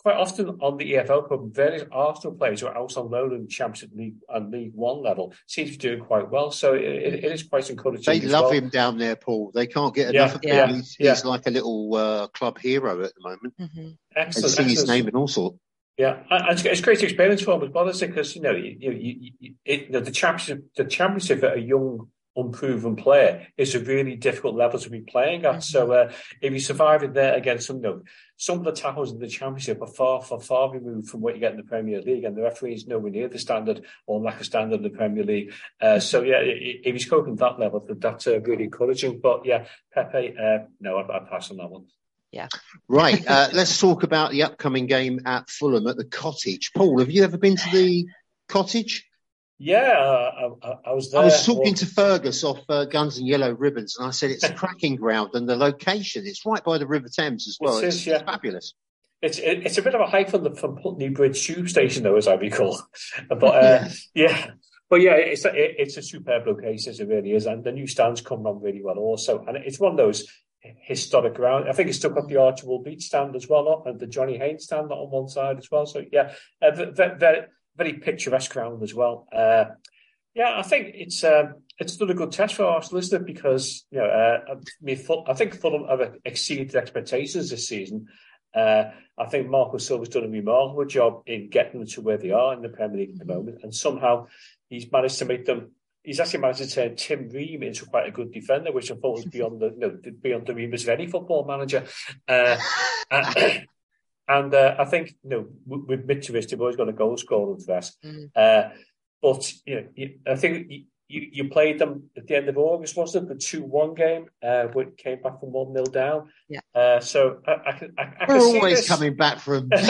quite often on the E F L Cup, various Arsenal players who are out on loan in Championship League and League One level seem to be doing quite well. So it, it is quite encouraging. They as love well. him down there, Paul. They can't get Yeah, enough of yeah, him. He's, yeah. he's like a little uh, club hero at the moment. Mm-hmm. Excellent. They sing his excellent. name and all sorts. Yeah, and it's, it's a great experience for him as well, isn't it? Because you know, you, you, you, it, you know, the championship, the championship at a young, unproven player is a really difficult level to be playing at. Mm-hmm. So uh, if you survive it there against some, you know, some of the tackles in the championship are far, far, far removed from what you get in the Premier League, and the referee is nowhere near the standard or lack of standard in the Premier League. Uh, so yeah, if he's coping at that level, that's uh, really encouraging. But yeah, Pepe, uh, no, I, I pass on that one. Yeah. Right. Uh, let's talk about the upcoming game at Fulham at the Cottage. Paul, have you ever been to the Cottage? Yeah, uh, I, I was there. I was talking well, to Fergus off uh, Guns and Yellow Ribbons, and I said it's a cracking ground, and the location, it's right by the River Thames as well. It It's, is, yeah. it's fabulous. It's it, it's a bit of a hike from the from Putney Bridge tube station, though, as I recall. But uh, yeah, but yeah, it's a, it, it's a superb location, it really is, and the new stands come on really well also, and it's one of those historic ground. I think it's still got the Archibald Beach stand as well, and the Johnny Haynes stand on one side as well. So yeah, uh, very, very very picturesque ground as well. Uh, yeah, I think it's um, it's still a good test for Arsenal, isn't it? Because you know, uh, I mean, I think Fulham have exceeded expectations this season. Uh, I think Marco Silva's done a remarkable job in getting them to where they are in the Premier League at the moment, and somehow he's managed to make them. He's actually managed to turn Tim Ream into quite a good defender, which I thought was beyond the you know, beyond the remit of any football manager. Uh, and and uh, I think you know with Mitrovic, they've always got a goal scorer for us. Mm. Uh, but you know, you, I think you, you played them at the end of August, wasn't it? The two one game, uh, which came back from one nil down. Yeah. Uh, so I, I can. I, I We're can always see coming back from a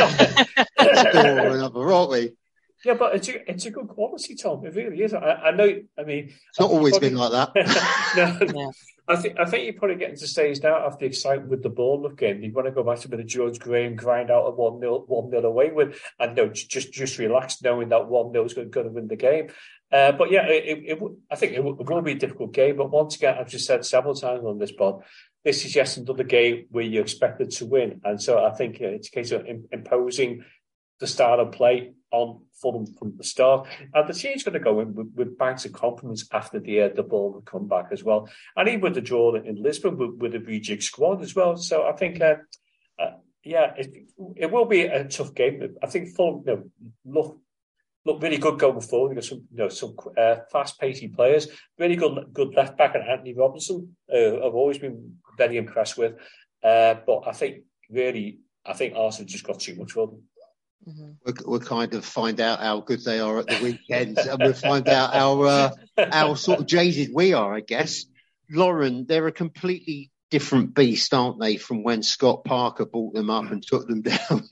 score or another, aren't we? Yeah, but it's a, it's a good quality, Tom. It really is. I, I know. I mean, it's not always probably, been like that. no, yeah. I think I think you're probably getting to stage now after the excitement with the Bournemouth game. You want to go back to a bit of George Graham grind out a one nil one nil away with, and no, just just relax, knowing that one nil is going to win the game. Uh, but yeah, it, it, it, I think it will, it will be a difficult game. But once again, I've just said several times on this pod, this is just another game where you're expected to win, and so I think it's a case of imposing the style of play on Fulham from the start. And the team's going to go in with, with bags of confidence after the uh, the ball will come back as well. And even with the draw in Lisbon with, with a rejig squad as well. So I think, uh, uh, yeah, it, it will be a tough game. I think Fulham you know, look look really good going forward. They've got some you know some uh, fast pacey players, really good good left back, and Anthony Robinson. Uh, I've always been very impressed with. Uh, but I think really, I think Arsenal just got too much for them. Mm-hmm. We'll, we'll kind of find out how good they are at the weekend, and we'll find out how uh, how sort of jaded we are, I guess. Lauren, they're a completely different beast, aren't they, from when Scott Parker brought them up and took them down?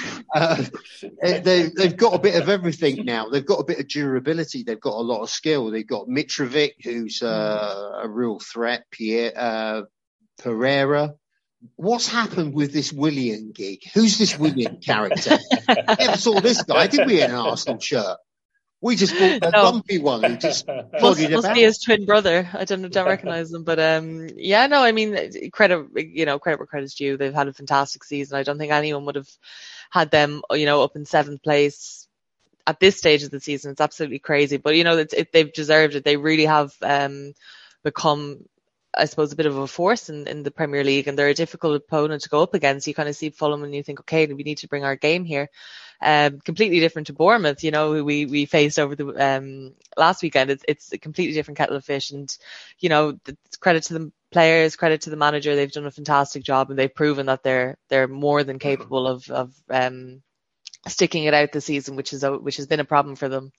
uh, they, they've got a bit of everything now. They've got a bit of durability. They've got a lot of skill. They've got Mitrovic, who's uh, a real threat. Pierre uh, Pereira. What's happened with this Willian gig? Who's this Willian character? Never saw this guy, did we, in an Arsenal shirt? We just bought the no. bumpy one who just must, must about. be his twin brother. I don't, don't recognise him, but um, yeah, no, I mean, credit, you know, credit where credit's due. They've had a fantastic season. I don't think anyone would have had them, you know, up in seventh place at this stage of the season. It's absolutely crazy, but you know, it's, it, they've deserved it. They really have um, become, I suppose, a bit of a force in, in the Premier League, and they're a difficult opponent to go up against. You kind of see Fulham and you think, okay, we need to bring our game here. Um, completely different to Bournemouth, you know, who we, we faced over the um, last weekend. It's, it's a completely different kettle of fish, and, you know, it's credit to the players, credit to the manager. They've done a fantastic job, and they've proven that they're they're more than capable of of um, sticking it out this season, which is a, which has been a problem for them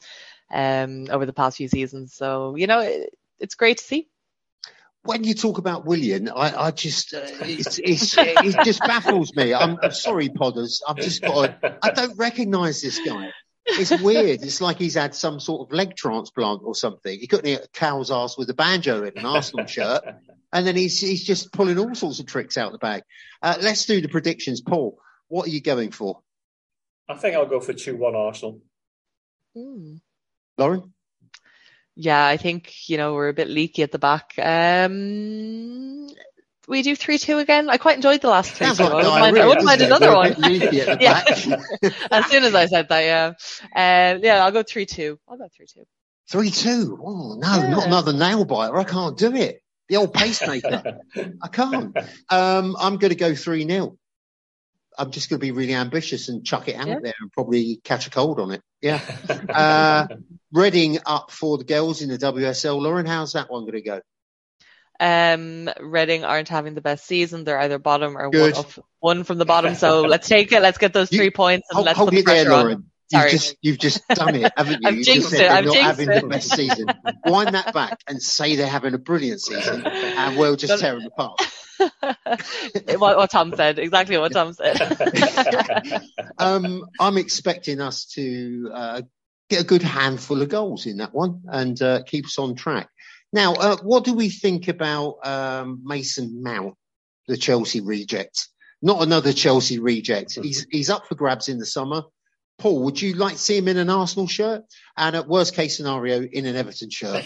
um, over the past few seasons. So, you know, it, it's great to see. When you talk about Willian, I, I just, uh, it's, it's, it just baffles me. I'm, I'm sorry, Podders. I've just got to, I don't recognise this guy. It's weird. It's like he's had some sort of leg transplant or something. He couldn't hit a cow's ass with a banjo in an Arsenal shirt. And then he's, he's just pulling all sorts of tricks out the bag. Uh, let's do the predictions. Paul, what are you going for? I think I'll go for two one Arsenal. Mm. Lauren? Yeah, I think, you know, we're a bit leaky at the back. Um, we do three two again? I quite enjoyed the last three Sounds two. like I wouldn't mind, diarrhea, I wouldn't mind doesn't it? another We're a one. bit leaky at the Yeah. back. As soon as I said that, yeah. Um, yeah, I'll go three two. I'll go three two. three two. Oh, no, Yeah. not another nail biter. I can't do it. The old pacemaker. I can't. Um, I'm going to go three nil. I'm just going to be really ambitious and chuck it out Yeah. there and probably catch a cold on it. Yeah. Uh, Reading up for the girls in the W S L. Lauren, how's that one going to go? Um, Reading aren't having the best season. They're either bottom or Good. one up, one from the bottom. So let's take it. Let's get those You- three points and Hold, let's hold put the it there, pressure on. Lauren. Sorry. You've just, you've just done it, haven't you? I've You've jinxed just said it, they're I've not jinxed having it. the best season. Wind that back and say they're having a brilliant season and we'll just tear them apart. what, what Tom said, exactly what Tom said. um, I'm expecting us to uh, get a good handful of goals in that one and uh, keep us on track. Now, uh, what do we think about um, Mason Mount, the Chelsea reject? Not another Chelsea reject. He's he's up for grabs in the summer. Paul, would you like to see him in an Arsenal shirt? And at worst case scenario, in an Everton shirt?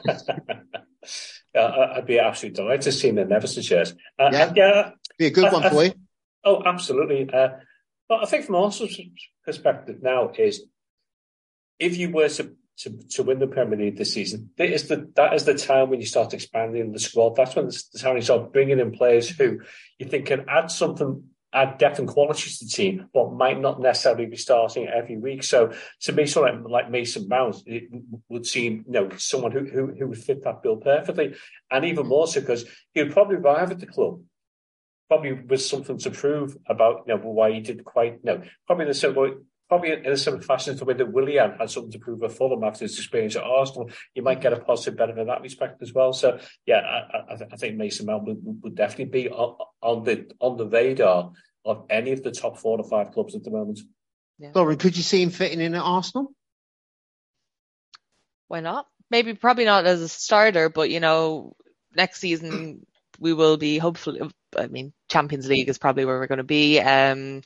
Yeah, I'd be absolutely delighted to see him in an Everton shirt. Uh, Yeah. yeah. Be a good I- one I- for you. Oh, absolutely. Uh, but I think from Arsenal's perspective now is if you were to, to, to win the Premier League this season, that is the that is the time when you start expanding the squad. That's when it's the time you start bringing in players who you think can add something, add depth and quality to the team, but might not necessarily be starting every week. So to me, someone like Mason Mount, it would seem, you know, someone who, who, who would fit that bill perfectly. And even more so because he would probably arrive at the club probably with something to prove about, you know, why he did quite, you know, probably in a similar, probably in a similar fashion to the way that Willian had something to prove at Fulham after his experience at Arsenal. You might get a positive benefit in that respect as well. So, yeah, I, I, I think Mason Mount would, would definitely be on, on the on the radar of any of the top four or five clubs at the moment. Yeah. Lauren, could you see him fitting in at Arsenal? Why not? Maybe, probably not as a starter, but you know, next season we will be hopefully. I mean, Champions League is probably where we're going to be. Um,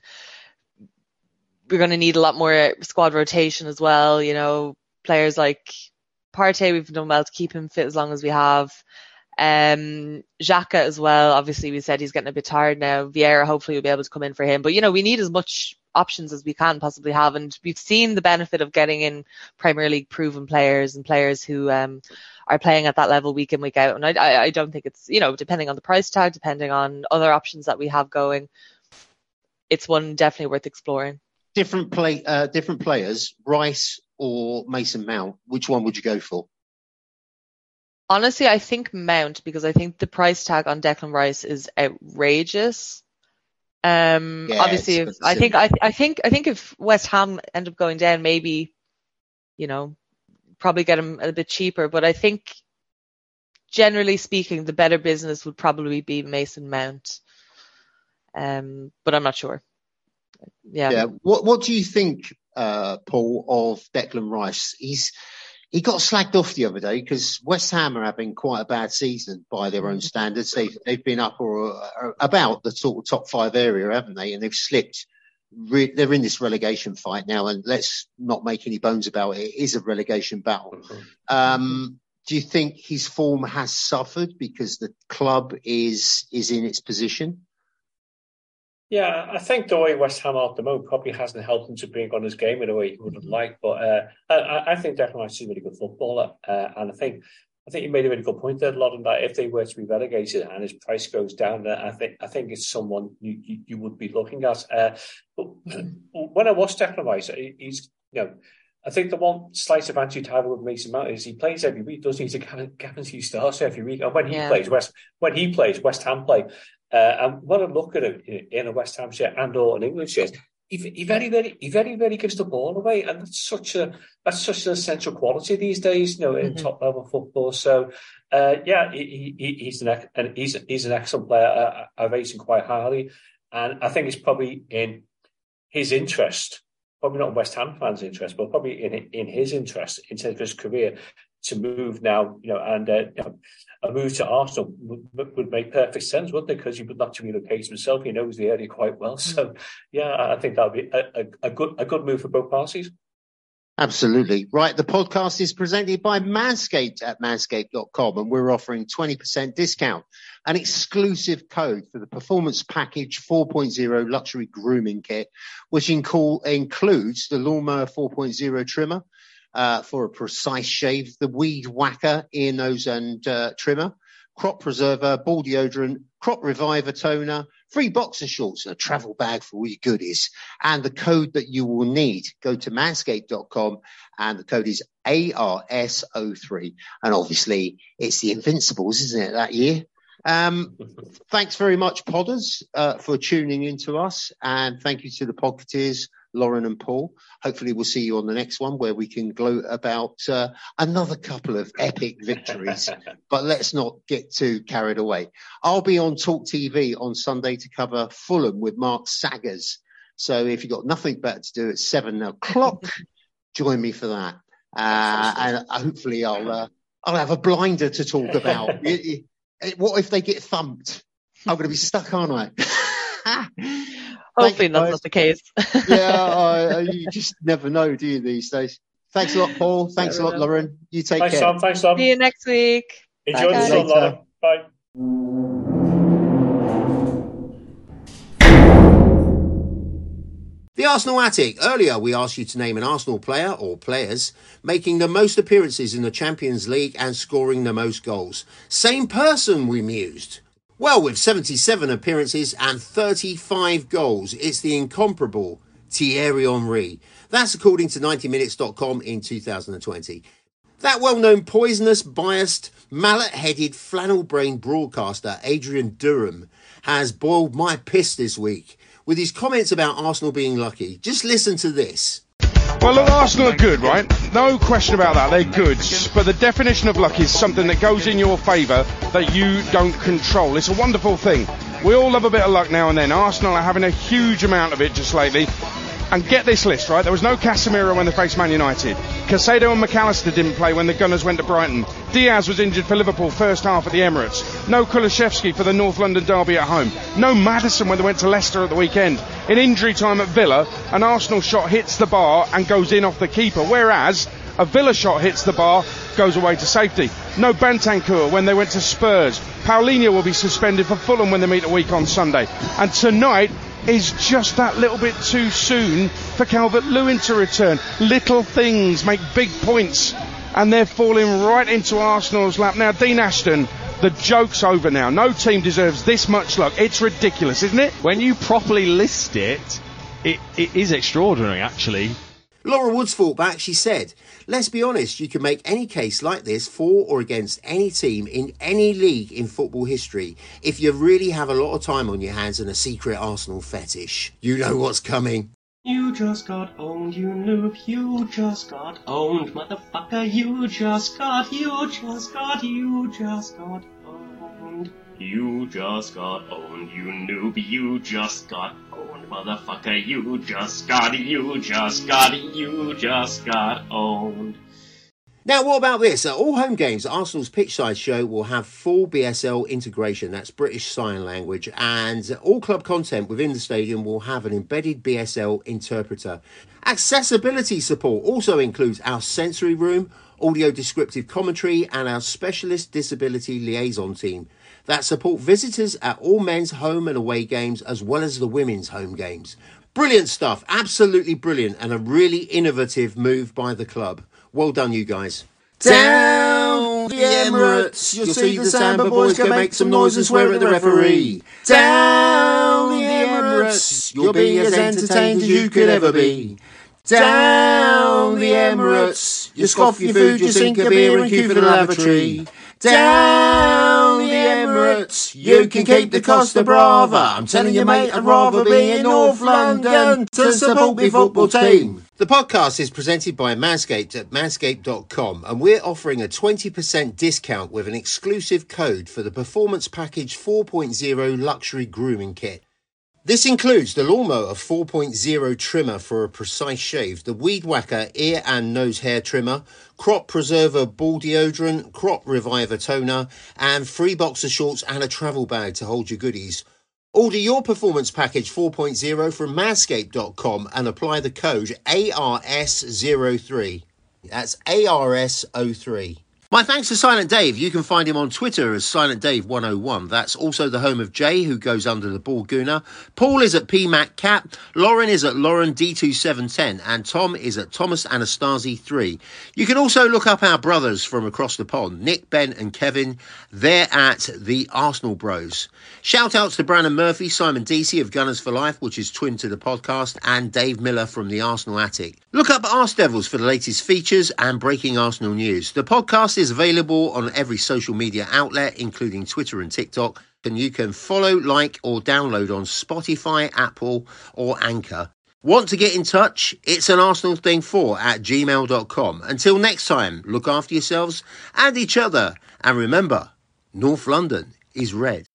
we're going to need a lot more squad rotation as well. You know, players like Partey, we've done well to keep him fit as long as we have. Um, Xhaka as well. Obviously, we said he's getting a bit tired now. Vieira hopefully will be able to come in for him. But you know, we need as much options as we can possibly have, and we've seen the benefit of getting in Premier League proven players and players who um are playing at that level week in, week out. And I, I, I don't think it's, you know, depending on the price tag, depending on other options that we have going, it's one definitely worth exploring. Different play, uh, different players, Rice or Mason Mount. Which one would you go for? Honestly, I think Mount, because I think the price tag on Declan Rice is outrageous. Um, Yeah, obviously, if, I think I, I think I think if West Ham end up going down, maybe, you know, probably get him a bit cheaper. But I think, generally speaking, the better business would probably be Mason Mount. Um, but I'm not sure. Yeah. Yeah. What What do you think, uh, Paul, of Declan Rice? He's he got slagged off the other day because West Ham are having quite a bad season by their own standards. They've they've been up or, or about the sort of top five area, haven't they? And they've slipped. Re- they're in this relegation fight now, and let's not make any bones about it. It is a relegation battle. Mm-hmm. Um, do you think his form has suffered because the club is is in its position? Yeah, I think the way West Ham are at the moment probably hasn't helped him to bring on his game in a way he would have liked. But uh, I, I think Declan Rice is a really good footballer, uh, and I think I think you made a really good point there, Lauren, that if they were to be relegated and his price goes down, I think I think it's someone you, you, you would be looking at. Uh, but when I watch Declan Rice, he's you know. I think the one slight advantage to have with Mason Mount is he plays every week, doesn't he? He's a guarantee starts every week. And when he Yeah. plays, West when he plays, West Ham play. Uh, and when I look at him in a West Ham shirt and or an England shirt, he, he very, very, he very, very gives the ball away, and that's such a that's such an essential quality these days, you know, in Mm-hmm. top level football. So, uh, yeah, he, he, he's an and he's he's an excellent player. I, I rate him quite highly, and I think it's probably in his interest. Probably not West Ham fans' interest, but probably in in his interest in terms of his career to move now, you know, and uh, you know, a move to Arsenal would, would make perfect sense, wouldn't it? Because he would like to relocate himself. He knows the area quite well. So, yeah, I think that would be a, a, a good a good move for both parties. Absolutely. Right. The podcast is presented by Manscaped at manscaped dot com, and we're offering twenty percent discount, an exclusive code for the Performance Package four point oh Luxury Grooming Kit, which inc- includes the Lawnmower four point oh trimmer uh, for a precise shave, the Weed Whacker ear, nose and uh, trimmer, Crop Preserver, Ball Deodorant, Crop Reviver Toner, free boxer shorts and a travel bag for all your goodies. And the code that you will need, go to manscaped dot com and the code is A R S zero three. And obviously it's the Invincibles, isn't it, that year? Um, thanks very much, Podders, uh, for tuning in to us. And thank you to the Podcateers, Lauren and Paul. Hopefully we'll see you on the next one where we can gloat about uh, another couple of epic victories. But let's not get too carried away. I'll be on Talk T V on Sunday to cover Fulham with Mark Saggers. So if you've got nothing better to do at seven o'clock, join me for that. Uh, and hopefully I'll uh, I'll have a blinder to talk about. What if they get thumped? I'm going to be stuck, aren't I? Hopefully that's not the case. yeah, I, you just never know, do you, these days? Thanks a lot, Paul. Thanks a lot, Lauren. You take Thanks, care. Tom. Thanks, Tom. See you next week. Enjoy the sun, Lauren. Bye. The Arsenal Attic. Earlier, we asked you to name an Arsenal player or players making the most appearances in the Champions League and scoring the most goals. Same person, we mused. Well, with seventy-seven appearances and thirty-five goals, it's the incomparable Thierry Henry. That's according to ninety minutes dot com in two thousand twenty. That well-known poisonous, biased, mallet-headed, flannel-brained broadcaster Adrian Durham has boiled my piss this week with his comments about Arsenal being lucky. Just listen to this. Well, look, Arsenal are good, right? No question about that. They're good. But the definition of luck is something that goes in your favour that you don't control. It's a wonderful thing. We all love a bit of luck now and then. Arsenal are having a huge amount of it just lately. And get this list, right? There was no Casemiro when they faced Man United. Caicedo and McAllister didn't play when the Gunners went to Brighton. Diaz was injured for Liverpool first half at the Emirates. No Kulusevski for the North London derby at home. No Maddison when they went to Leicester at the weekend. In injury time at Villa, an Arsenal shot hits the bar and goes in off the keeper, whereas a Villa shot hits the bar, goes away to safety. No Bentancur when they went to Spurs. Paulinho will be suspended for Fulham when they meet a week on Sunday. And tonight is just that little bit too soon for Calvert-Lewin to return. Little things make big points, and they're falling right into Arsenal's lap. Now, Dean Ashton, the joke's over now. No team deserves this much luck. It's ridiculous, isn't it? When you properly list it, it, it is extraordinary, actually. Laura Woods fought back. She said, let's be honest, you can make any case like this for or against any team in any league in football history if you really have a lot of time on your hands and a secret Arsenal fetish. You know what's coming. You just got owned, you noob. You just got owned, motherfucker. You just got, you just got, you just got owned. You just got owned, you noob. You just got owned, motherfucker. You just got, you just got, you just got owned. Now, what about this? At all home games, Arsenal's Pitchside show will have full B S L integration, that's British Sign Language, and all club content within the stadium will have an embedded B S L interpreter. Accessibility support also includes our sensory room, audio descriptive commentary, and our specialist disability liaison team that support visitors at all men's home and away games as well as the women's home games. Brilliant stuff, absolutely brilliant, and a really innovative move by the club. Well done, you guys. Down the Emirates, you'll see the Samba boys go make some noise and swear at the referee. Down the Emirates, you'll be as entertained as you could ever be. Down the Emirates, you scoff your food, you sink a beer and queue for the lavatory. Down the Emirates, you can keep the Costa Brava. I'm telling you, mate, I'd rather be in North London to support my football team. The podcast is presented by Manscaped at manscaped dot com, and we're offering a twenty percent discount with an exclusive code for the Performance Package four point oh Luxury Grooming Kit. This includes the Lawnmower four point oh trimmer for a precise shave, the Weed Whacker ear and nose hair trimmer, Crop Preserver ball deodorant, Crop Reviver toner, and free boxer shorts and a travel bag to hold your goodies. Order your performance package four point oh from manscaped dot com and apply the code A R S zero three. That's A R S zero three. My thanks to Silent Dave. You can find him on Twitter as Silent Dave one oh one. That's also the home of Jay, who goes under the Ball Gooner. Paul is at P Mac Cap. Lauren is at Lauren D two seven one oh. And Tom is at Thomas Anastasi three. You can also look up our brothers from across the pond, Nick, Ben and Kevin. They're at the Arsenal Bros. Shout outs to Brandon Murphy, Simon Deasy of Gunners for Life, which is twin to the podcast, and Dave Miller from the Arsenal Attic. Look up Arse Devils for the latest features and breaking Arsenal news. The podcast is available on every social media outlet, including Twitter and TikTok, and you can follow, like, or download on Spotify, Apple, or Anchor. Want to get in touch? It's an Arsenal thing four at gmail dot com. Until next time, look after yourselves and each other, and remember, North London is red.